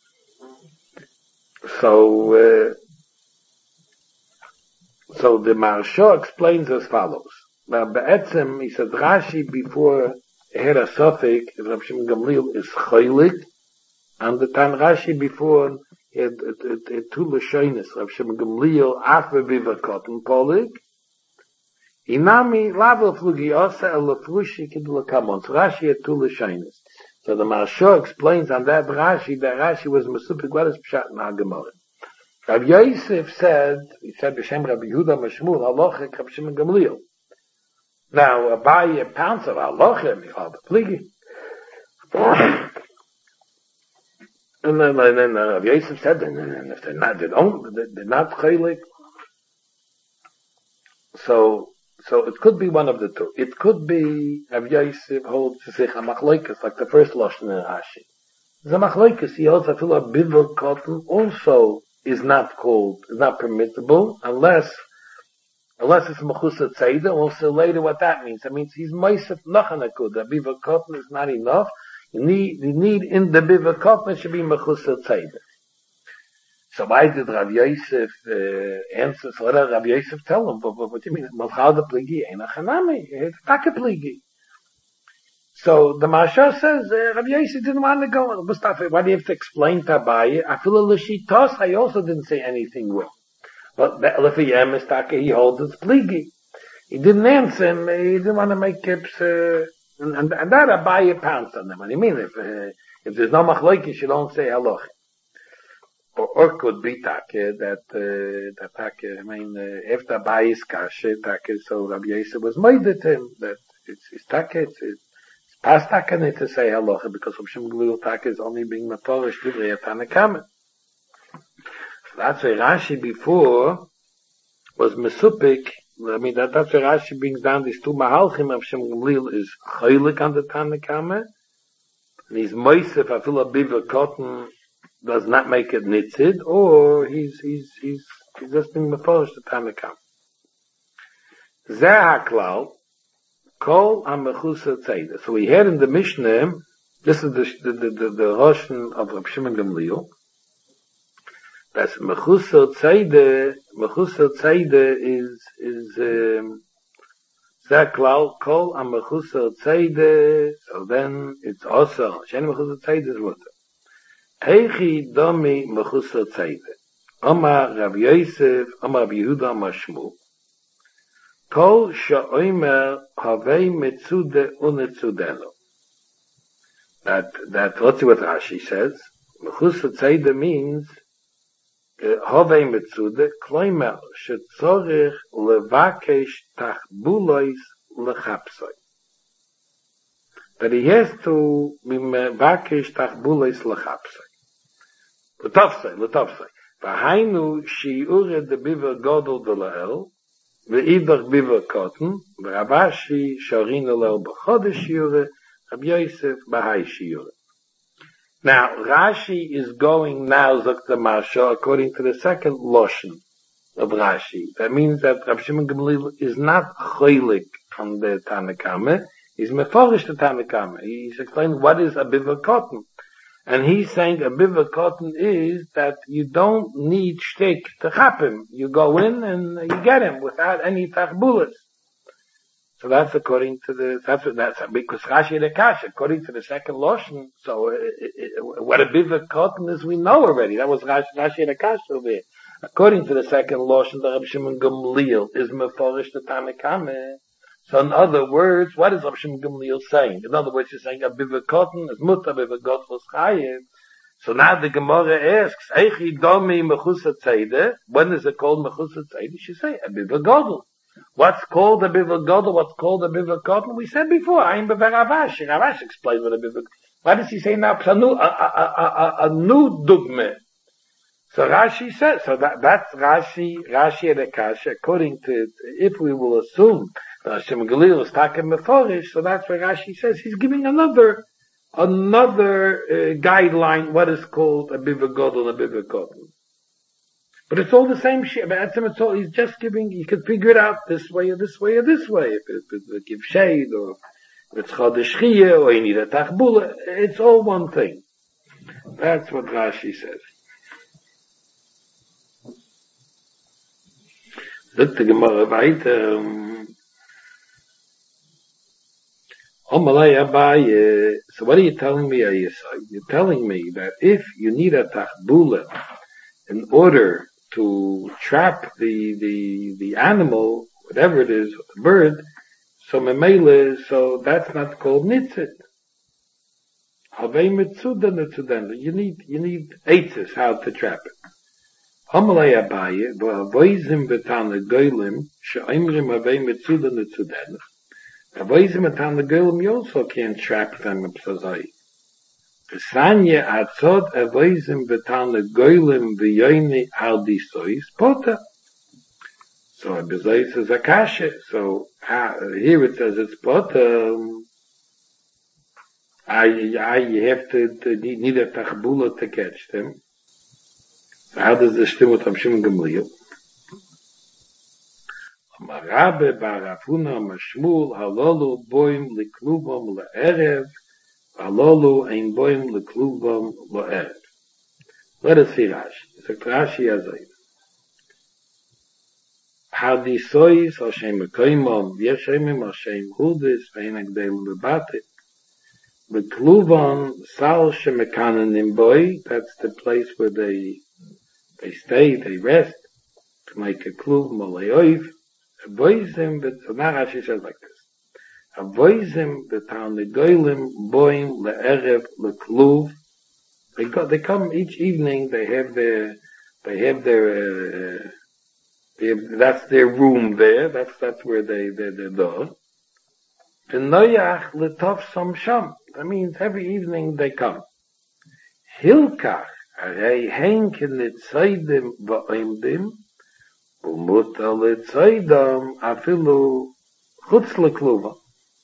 So, uh, so the Maharsha explains as follows. Now, be'etzem, he said Rashi before he had a suffix, Rabbi Shimon Gamliel is chaylik, and the time Rashi before it it it, it two lashonis Rav Shimon Gamliel after biver cotton polik inami lava flugi osa el flushi kidla kamon. So Rashi had two lashonis. So the Maharsha explains on that Rashi that Rashi was mesupik what is pshat na gemara. Rav Yosef said he said b'shem Rabbi Yehuda Mashmul halochik Rav Shimon Gamliel. Now Abaye pounds of halochem michal pligi. And then, and then uh, Rav Yosef said, and, and if they're not, they don't, they're not chaylik. So, so it could be one of the two. It could be Rav Yosef holds to say a machloikas, like the first lashon in Rashi. The machloikas, he holds that a biver cotton also is not called, is not permissible, unless, unless it's mechusa tzeidah. We'll see later what that means. That menud he's meisef nachanakud. That biver cotton is not enough. You need, you need in the biver cotton should be mechusa tzeidah. So why did Rav Yosef uh, answer? So let Rav Yosef tell him, but, but what do you mean? Malchal the pligi ain't a chanami. It's a pligi. So the Maharsha says uh, Rav Yosef didn't want to go. Mustafa, why do you have to explain to Abaye? I feel a l'shitos. I also didn't say anything wrong. But l'fiyem Mistaka he holds it's pligi. He didn't answer him. He didn't want to make it. Uh, And, and, and that Abaye pounced on them. What do you mean? If, uh, if there's no machloikis, you don't say haloch. Or, or could be take, that, uh, that take, I mean, uh, after Abaye's kashe, take, so Rabbi Yosef was made at him, that it's, it's take, it's, it's past take to say haloch, because Rav Shimon Gamliel take is only being maforish divrei Tanakama. So that's why Rashi before was mesupik. I mean, that, that's where Rashi brings down these two mahalchim of Shimon Gamliel is chaylik on the Tanakama, and he's moisef afil a biver cotton does not make it nitzid, or he's, he's, he's, he's just being meforish the Tanakama. Zeh haklal, kol ha-mechusa tzeidah. So we had in the Mishnah, this is the, the, the, the, the Roshan of Rav Shimon Gamliel, That's Mechusel Tzeide. Mechusel Tzeide is, is, um, Zaklal Kol Am Mechusel Tzeide. So then it's also, Shen Mechusel Tzeide is what? Heichi Domi Mechusel Tzeide. Omar Rav Yosef, Omar Rav Yehuda, Omar Shmuel. Kol Sha'omer Havei Metzude Unetzudelo. That, that, let's see what Rashi says. Mechusel Tzeide means Havei Metzude, Kloimer, Shetzorich Levakesh Tachbulois Lechapsoi. That he has to be Mevakesh Tachbulois Lechapsoi. L'tofsoi, l'tofsoi. V'hainu shi'ure de biver godel de la'el, ve'idach biver kotten, v'rabashi sharina la'el b'chodesh shi'ure, Rabbi Yosef b'hai shi'ure. Now, Rashi is going now, Zok the Marsha, according to the second Loshen of Rashi. That means that Rabbi Shimon Gamliel is not cholik on the Tanakame, he's meforish the Tanakame. He's explaining what is a biver kotten. And he's saying a biver cotton is that you don't need shtick to chap him. You go in and you get him without any tachbulas. So that's according to the, that's what that's, because Rashi the Kash, according to the second Loshen, so it, it, what a biver cotton is we know already. That was Rashi, Rashi the Kash over here. According to the second Loshen, the Rabbi Shimon Gamliel is meforish the Tanakame. So in other words, what is Rabbi Shimon Gamliel saying? In other words, he's saying a biver cotton is mutter, biver godfos chayim. So now the Gemara asks, Eichi domi mechusat tzedeh. When is it called mechusat tzedeh? She say a biver godel. What's called a biver godel? What's called a biver cotton? We said before. I'm bever Ravash. Ravash explained what a biver. Why does he say now a, a, a, a, a new dogma? So Rashi says. So that that's Rashi. Rashi and Akasha. According to, if we will assume Hashem Galil is talking meforish, so that's why Rashi says he's giving another, another uh, guideline, what is called a biver godel, a biver kotel. But it's all the same shit. It's all, he's just giving, you can figure it out this way or this way or this way. If it, if it gives shade, or if it's chodesh chiyah, or you need a tachbula, it's all one thing. That's what Rashi says. Look the Gemara weiter. Um, So what are you telling me, Ayesai? You're telling me that if you need a tachbula in order to trap the, the, the animal, whatever it is, the bird, so memele, so that's not called nitzit. Havei mitzuda nitzudenda. You need, you need eitzes, how to trap it. Amalei Abaye, v'avoizim v'tana goylim, she'imrim havei mitzuda nitzudenda. Avoizim atan the goyim, you also can't trap them in psazai. Pesanya atzot avoizim v'tan the goyim v'yoyni al disois pota. So a bezais is a kasha. So uh, here it says it's pota. Um, I, I, you have to, to need a tachbula to catch them. So how does this stem with Rabbi Shimon Gamliel? Marabe barafuna mashmul halolu boim liklubam le'erev halolu ein boim liklubam le'erev. Let us see Rashi. So Rashi azay. Hadisois Hashem mekoimom v'yeshemim Hashem hudis ve'en agdelim bebatit. Liklubam sal shemekanenim boy. That's the place where they they stay, they rest to make a klub maleoiv. Avoizim, but so now Rashi says like this. Avoizim, the town the goyim boim le'erev lekluv. They go, they come each evening. They have their, they have their, uh, they have, that's their room there. That's that's where they they they do. V'noyach letov som sham. That means every evening they come. Hilkach arei henken nitzaydim va'oimdim. Umuta letzaydam afilu chutz lekluva.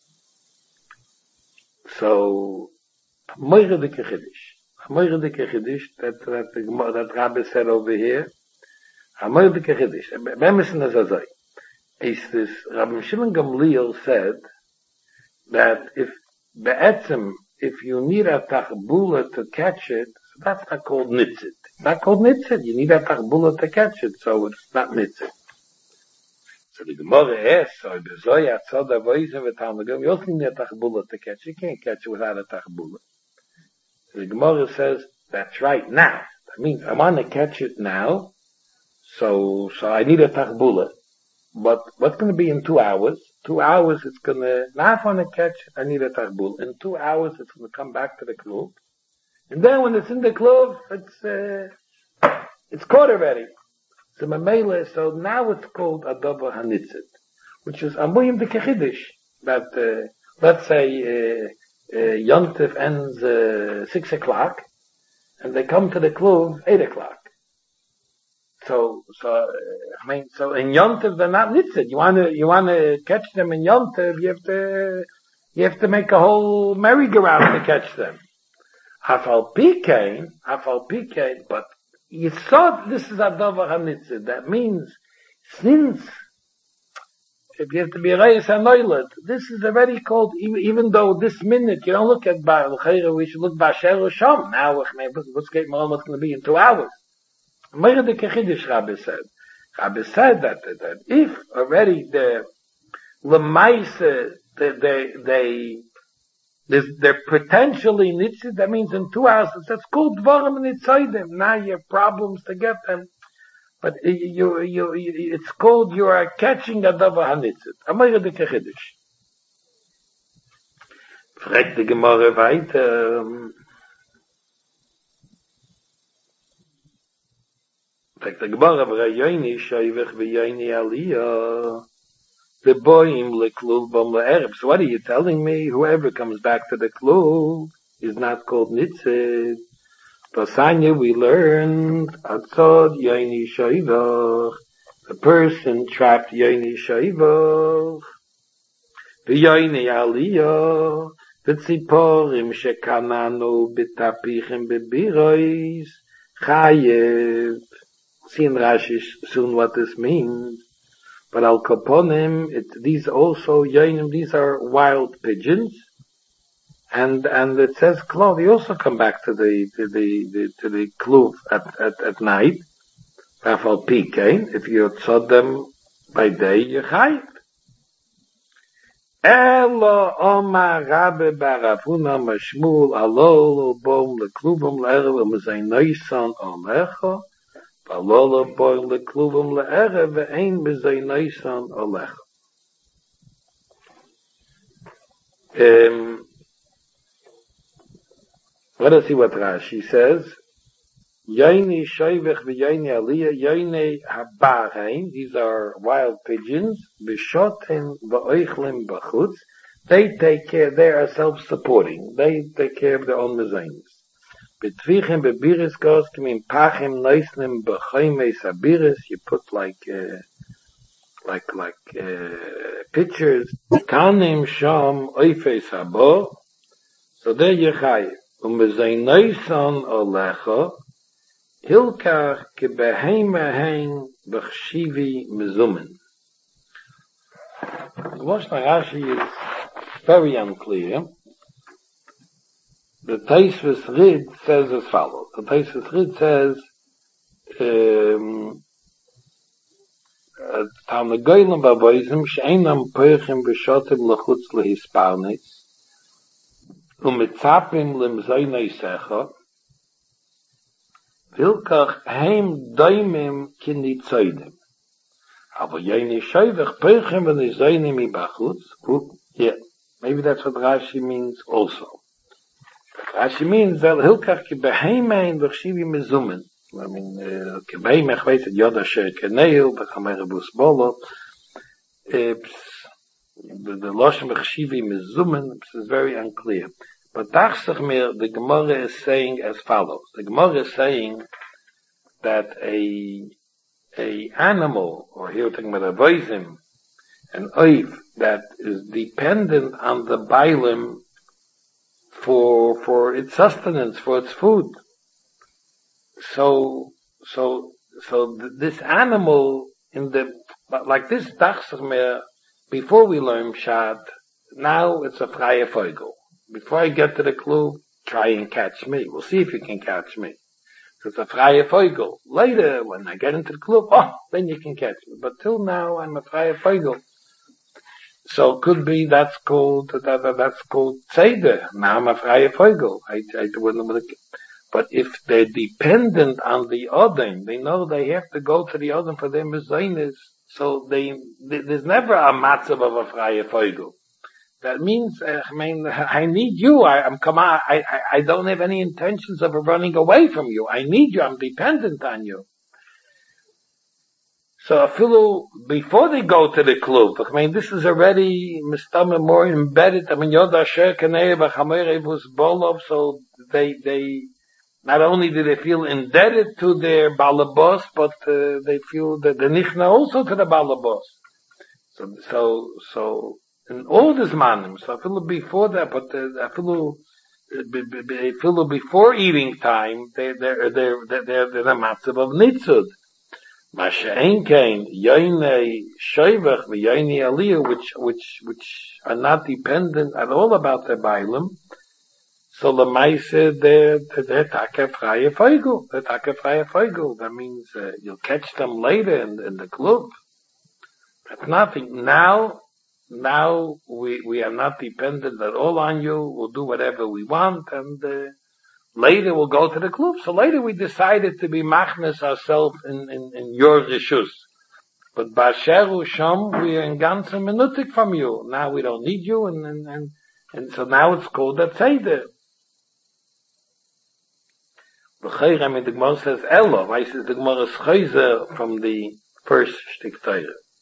So, moire de kechiddish. Moire de kechiddish, that, that, that Rabbi said over here. Moire de kechiddish. Bemesen as azay. Is this, Rabbi Shimon Gamliel said that if, be'etzem, if you need a tachbula to catch it, so that's not called nitzit. It's not called nitzid. You need a tachbula to catch it, so it's not nitzid. So the Gemara asks, so the Zoya Tzoda Voizim v'Talmagim, you also need a tachbula to catch it. You can't catch it without a tachbula. So the Gemara says, that's right, now. That means I want to catch it now, so so I need a tachbula. But what's going to be in two hours? Two hours it's going to, now if I want to catch it, I need a tachbula. In two hours it's going to come back to the klub. And then when it's in the klub, it's, uh, it's caught already. So Mamela, so now it's called Adaba Hanitzit, which is Amuyim de Kechidish, that, uh, let's say, uh, uh, Yontif ends, uh, six o'clock, and they come to the klub eight o'clock. So, so, uh, I mean, so in Yontif they're not nitzit. You wanna, you wanna catch them in Yontif, you have to, you have to make a whole merry-go-round to catch them. Hafal Pikein, Hafal Pikein, but you saw this is Adava HaNitzit. That means, since, if you have to be Reis HaNoilet, this is already called, even, even though this minute, you don't look at Bar L'Cheira, we should look Basher or Sham. Now, what's going to be in two hours? Meir de Kechidish Rabbi said. Rabbi said that, that if already the Lemaise, they, they, they, they're potentially nitzid, that means in two hours, that's called dvarim nitzaydim. Now you have problems to get them. But you, you, you, it's called you are catching a davar hanitzid. Amayra de Kechidish. Fragt die Gemara weiter. Fragt die Gemara, v'rayoni shayvech v'yoni aliyah. The boyim leklul bam le'erb. So what are you telling me? Whoever comes back to the klul is not called nitzid. Basanya we learned atzod yoni shayvach. The person trapped yoni shayvach. V'yoni aliyah. V'tziporim shekananu b'tapichim b'birois. Chayev. See in Rashi soon what this means. But al kaponim, it, these also yoinim, these are wild pigeons, and and it says klov. They also come back to the to the, the to the kluf at at at night. Rafal pikein. If you tzod them by day, you chayiv. Elo omar rabbe barafuna mashmul alol bom leklubim le'erev u'mezaynoisan olecha. Alola boy le kluvum le ere ve'ein b'zay neisan olech. Um, let us see what Rashi says. Yaini shayvech v'yaini aliyah, yaini habarein, these are wild pigeons, b'shotin v'oichlim b'chutz, they take care, they are self-supporting, they take care of their own mezainis. Betvichim bebiris goskim in pachim neisnim b'chayme sabiris. You put like, uh, like, like, uh, pictures. Kanim sham oifei sabo. So there you chayiv. Umezay neisan olecha. Hilkach kebehema hein b'chshivi mezumen. The Lashon Rashi is very unclear. The Taisvis Rid says as follows. The Taisvis Rid says, um, Talmegoyim b'avoizim she'einam poichim b'shotim l'chutz lehisparnitz u'mitzapim lemzoynei secha vilkach heim doimim kinitzoydim aber yoni shoyvech poichim v'nizoynim ibachutz. Yeah, maybe that's what Rashi means also. Rashi means that hilkach ki beheimein v'chshivi mezumen. I mean, ki beheimech weiss et yoda sher keneil b'chamer bus bolo. The Lashon v'chshivi mezumen is very unclear. But dachsach mir, the Gemara is saying as follows. The Gemara is saying that a a animal, or here we're talking about a voizim, an oif that is dependent on the bailim for for its sustenance, for its food. So so so th- this animal in the like this dachsachmer, before we learn Pshat, now it's a freie Vogel. Before I get to the clue, try and catch me. We'll see if you can catch me. It's a freie Vogel. Later, when I get into the club, oh, then you can catch me. But till now, I'm a freie Vogel. So it could be that's called, that, that, that's called Tzeder. Now I'm a freie Vogel. I, I wouldn't, but if they're dependent on the Odin, they know they have to go to the Odin for their Mezainis. So they, they, there's never a matzav of a freie Vogel. That means, uh, I mean, I need you. I, I'm come on. I, I, I don't have any intentions of running away from you. I need you. I'm dependent on you. So a fellow, before they go to the club, I mean, this is already mistama more embedded. I mean, Yoda Asher Kanei B'Chamer was Bolov, so they, they, not only do they feel indebted to their balabos, but uh, they feel that the nichna also to the balabos. So, so, so, in all this manim, so a fellow before that, but uh, a fellow, a fellow before eating time, they, they're, they're, they're, they're, they're the matzav of nitzud. Masha Einkein, Yoinei Shoivach, Yoinei Aliyah, which, which, which are not dependent at all about their bailam. So the Maise, they're, they're Taka Freie Feigel. They're Taka Freie Feigel. That means, uh, you'll catch them later in, in the club. That's nothing. Now, now we, we are not dependent at all on you. We'll do whatever we want and, uh, later we'll go to the club. So later we decided to be machnes ourselves in, in, in your reshus. But Basheru Shom, we are in ganzen minutik from you. Now we don't need you, and, and, and, and so now it's called a tzeder. B'chayr, I mean, the Gemara says, Elo, I says the Gemara is chayzer from the first shtik Torah.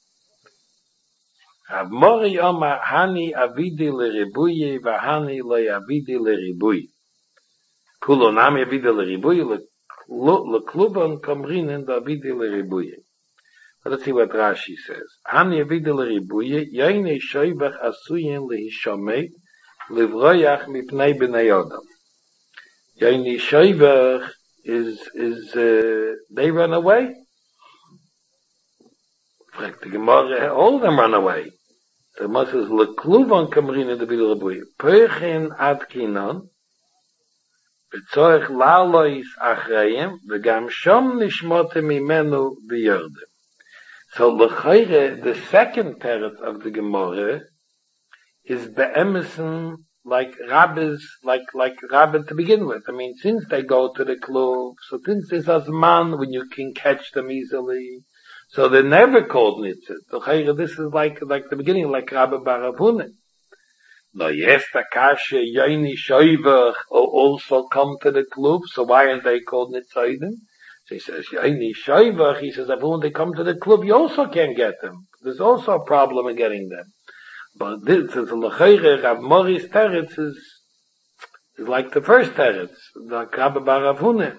Avmori Omar, Hani avidi l'ribuyi, v'hani lo avidi l'ribuyi. Kulo nami avidi l'ribuyi, l'klubon komrinen avidi l'ribuyi. Let's see what Rashi says. Hani avidi l'ribuyi, yainei shoybach asuyin lehishamei, livroyach mipnei b'nei odam. Yainei shoybach is, is, uh, they run away. The Gemara, all of them run away. The Gemara says, l'klubon komrinen avidi l'ribuyi. Perchen ad kinon, וצורך לעלויס אחריהם, וגם שום נשמות ממנו ויורדם. So, l'chayre, the second teretz of the Gemara is be'emerson, like rabbis, like, like rabbis to begin with. I mean, since they go to the club, so since there's a man when you can catch them easily, so they're never called nitzit. L'chayre, this is like, like the beginning, like Rabbi Baravunen. No, yes, the kasha, yaini, shoivach, also come to the club, so why aren't they called nitzoidim? So he says, yaini, shoivach, he says, when they come to the club, you also can't get them. There's also a problem in getting them. But this is, l'chayre, Rav Mori's teretz is, is like the first teretz, the Rabbi Baravunen.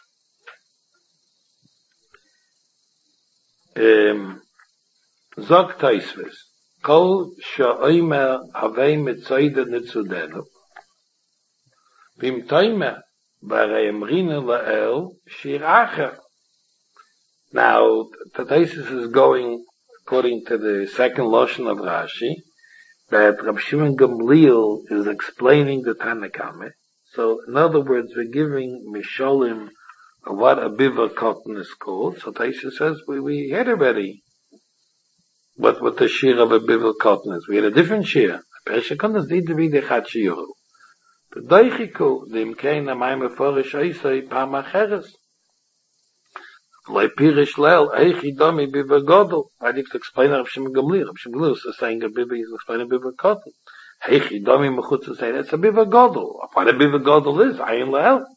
Um, Zog Taisvis. Kol sha'oimer havei mitzoide nitzudenu. Vim toimer barei emrine la'el shir acher. Now, Taisus is going, according to the second Lashon of Rashi, that Rab Shimon Gamliel is explaining the Tanakame. So, in other words, we're giving Misholim of what a biva cotton is called. So Taisus says, we, we had already what what the shir of a bivel cotton is. We had a different shir. Persha kondas need to be the chat shiru. The doichiku, the imkein amayim eforish oisoi pam acheres. Loi pirish lel, eichi domi bivel godel. I need to explain Rav Shimon Gamliel. Rav Shimon Gamliel is saying a bivel, he's explaining bivel cotton. Eichi domi mechutz to say that's a bivel godel. What a bivel godel is, ayin lel.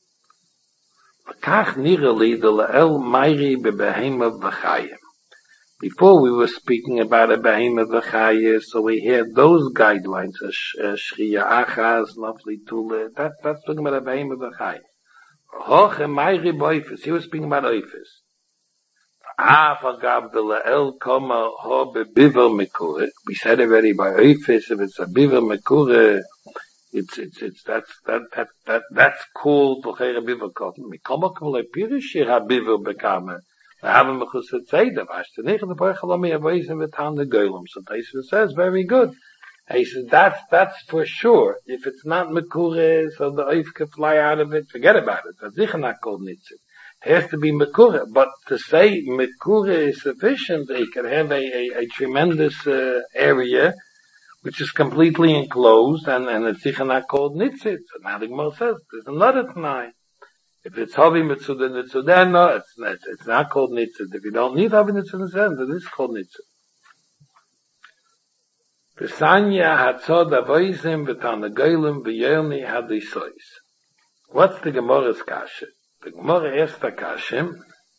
Kach nirali de lel mayri bebehema v'chayim. Before we were speaking about a behemoth v'chayis, so we had those guidelines, a shriya achaz, lovely tule, that, that's talking about a behemoth v'chayis. Hoch and mayri boifis, he was speaking about oifis. Af agav de la'el koma ho bebiver mekure, we said already by oifis, if it's a biver mekure, it's, it's, it's, that's, that, that, that, that's called v'chayra biver cotton. Mikoma k'molei pirishir ha-biver bekame. Haben wir gesagt, say the was the nicht the Parchalami avoisin with han the golem. So Taisva says very good. He said, that's, that's for sure. If it's not Mekure, so the oif could fly out of it, forget about it. That's sicher not called Nitzit. It has to be Mekure. But to say Mekure is sufficient, it can have a, a, a tremendous uh, area, which is completely enclosed, and, and it's sicher not called Nitzit. So now the Gemara says, there's another Tanai. If it's Havi Mitzuda Nitzudeno, it's, it's, it's not called Nitzit. If you don't need Havi Mitzuda, then it's called Nitzit. Pesanya hatzod avoizim v'tanagolim v'yelni hadisois. What's the Gemara's kasha? The Gemara asks the kasha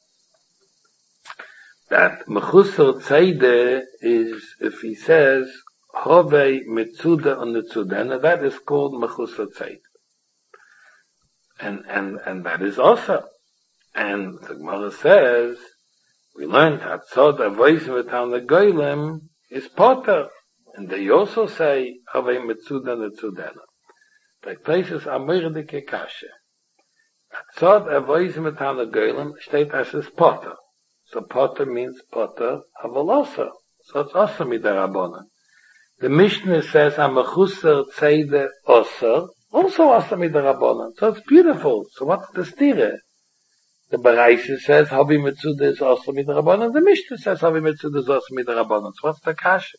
that mechusar tzede is, if he says, Hove mitzuda on nitzudena, that is called mechusar tzede. And, and, and that is also. And the Gemara says, we learned hatzod avoizim v'tanagolim is potter. And they also say, Havei Metzuda Netzudena. Like places, Amir de Kekashe. Atzod Avoizim Etana Goylem, state as is Potter. So Potter means Potter, Havalosa. So it's also Midarabonan. The Mishnah says, Amachuser Tzede Oser, also also Midarabonan. So it's beautiful. So what's the stire? The Baraisa says, Havei Metzuda is also Midarabonan. The Mishnah says, Havei Metzuda is also Midarabonan. So what's the Kashe?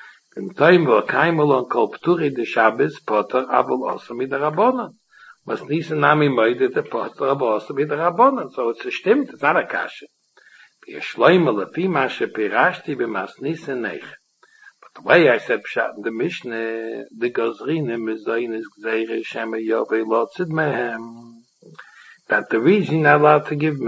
In time wo keimol on kol pturi de Shabbos, Potter, aber also mit der Rabbonen. Was nise nami moide de Potter, aber also mit der Rabbonen. So it's a stimmt, it's not a kashe. Wie schleime lepi mashe pirashti b'mas nise nech. But the way I said pshat in the Mishnah, the Gozrine mezoin is gzeire shema yove lotzid mehem. That the reason you're not allowed to give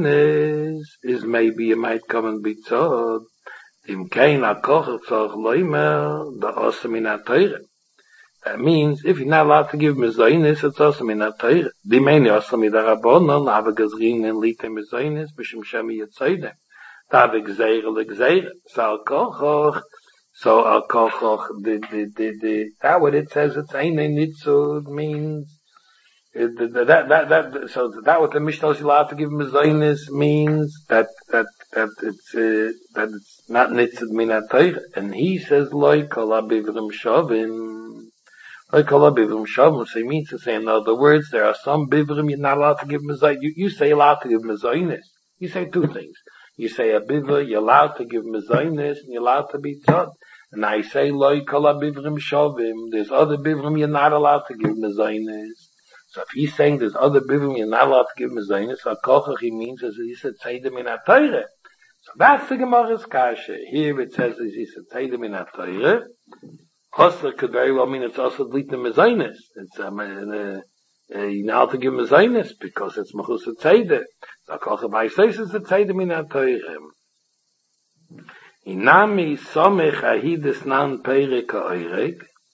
mezoin is, is maybe you might come and be tzod. Im kein akocher tzorch loimer, da osam in ha-teire. That means, if you're not allowed to give mezainis, it's osam in ha-teire. Di meini osam in ha-rabbonon, ave gazrin en lite mezainis, b'shem shemi yetzoidem. Da ave gzeire le gzeire. So al-kochoch, so al-kochoch, the, the, the, the, that what it says, it's eine nitzud, means, It, that, that, that, so that what the Mishnah is allowed to give mezainis means that, that, that it's, uh, that it's not nitzid min ha-teire. And he says, Loi kol ha-bivrim shovim. Loi kol ha-bivrim shovim. So he means to say, in other words, there are some bivrim you're not allowed to give mezainis. You, you say allowed to give mezainis. You say two things. You say a bivr, you're allowed to give mezainis, and you're allowed to be tzad. And I say, Loi kol ha-bivrim shovim. There's other bivrim you're not allowed to give mezainis. So if he's saying there's other bivrim you're not allowed to give mezainis, so kochach he means as he said tzeidim in ha-teire. So that's the Gemara's kasha. Here it says as he said tzeidim in ha-teire. Osler could very well mean it's also lite mezainis. It's um, uh, uh, you're not allowed to give mezainis because it's mechus tzeidim. So kochach by says it's tzeidim in ha-teire. Inami somech ahidus nan peire ka-oirek.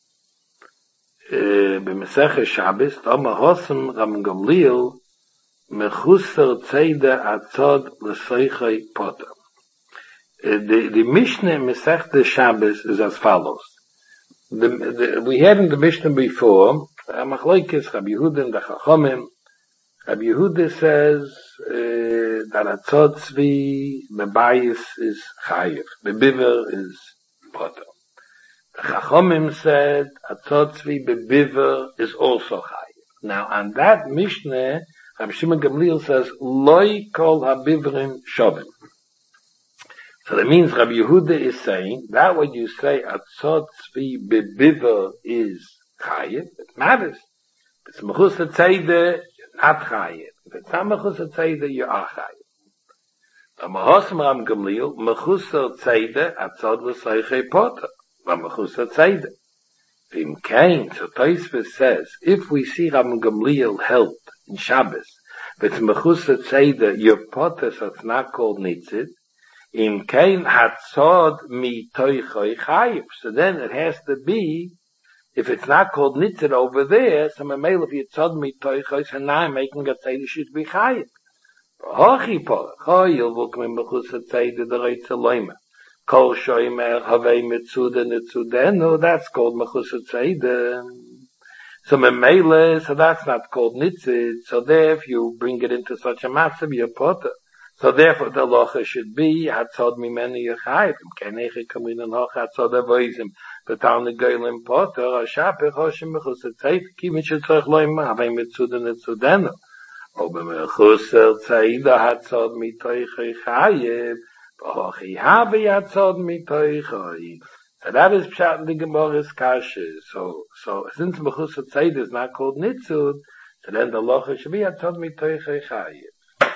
B'mesech Shabbos, Tama Hosen Ram Gamliel Mechusar Tzede Atzod L'Seichai Potter. The the Mishnah Mesech Shabbos is as follows. The, the, we had in the Mishnah before Machlokes Rabbi Yehuda and the Chachamim. Rabbi Yehuda says uh, that Atzod Tzvi Bebayis is Chayiv, Bebiver is Potter. Chachomim said, Atzod Tzvi bebiver is also chayiv. Now, on that Mishnah, Rabbi Shimon Gamliel says, Loi kol habivrim shovim. So that means Rabbi Yehuda is saying, that what you say, Atzod Tzvi bebiver is chayiv, it matters. If it's mechus tzede, not chayiv. If it's not mechus tzede, you are chayiv. The Mahosim Ram Gamliel, mechus tzede, Atzod l'seichei poter. V'mechusar tzede. V'im kain, so Tosfos says, if we see Ram Gamliel held in Shabbos, but it's mechusar tzede, your potter, so it's not called nitzid, im kain hatzod mi toichoi chayiv. So then it has to be, if it's not called nitzid over there, so mamel if you tzod mi toichoi, so now I'm making a tzede should be chayiv. Hochi por, choyil vukim mechusar tzede, the reitz aloyma. Kol shoymer havei mitzuda nitzudenu, that's called mechusar tzede. So memele, so that's not called nitzid. So there, if you bring it into such a massive, you're potter. So therefore the locha should be hatzod mimeni yachayim. Kenech kamin and hoch hatzod avoizim. But on the goyim potter ashapech hoshim mechus tzayt kimin shetzorch loim havim mitzudan etzudenu. Obe mechus tzayda hatzod mitoich yachayim. V'hochi habe hatzod mitoich yachayim. So that is pshat in the Gemara's kasha. So so since mechus tzayda is not called nitzud, so then the locha should be hatzod mitoich yachayim.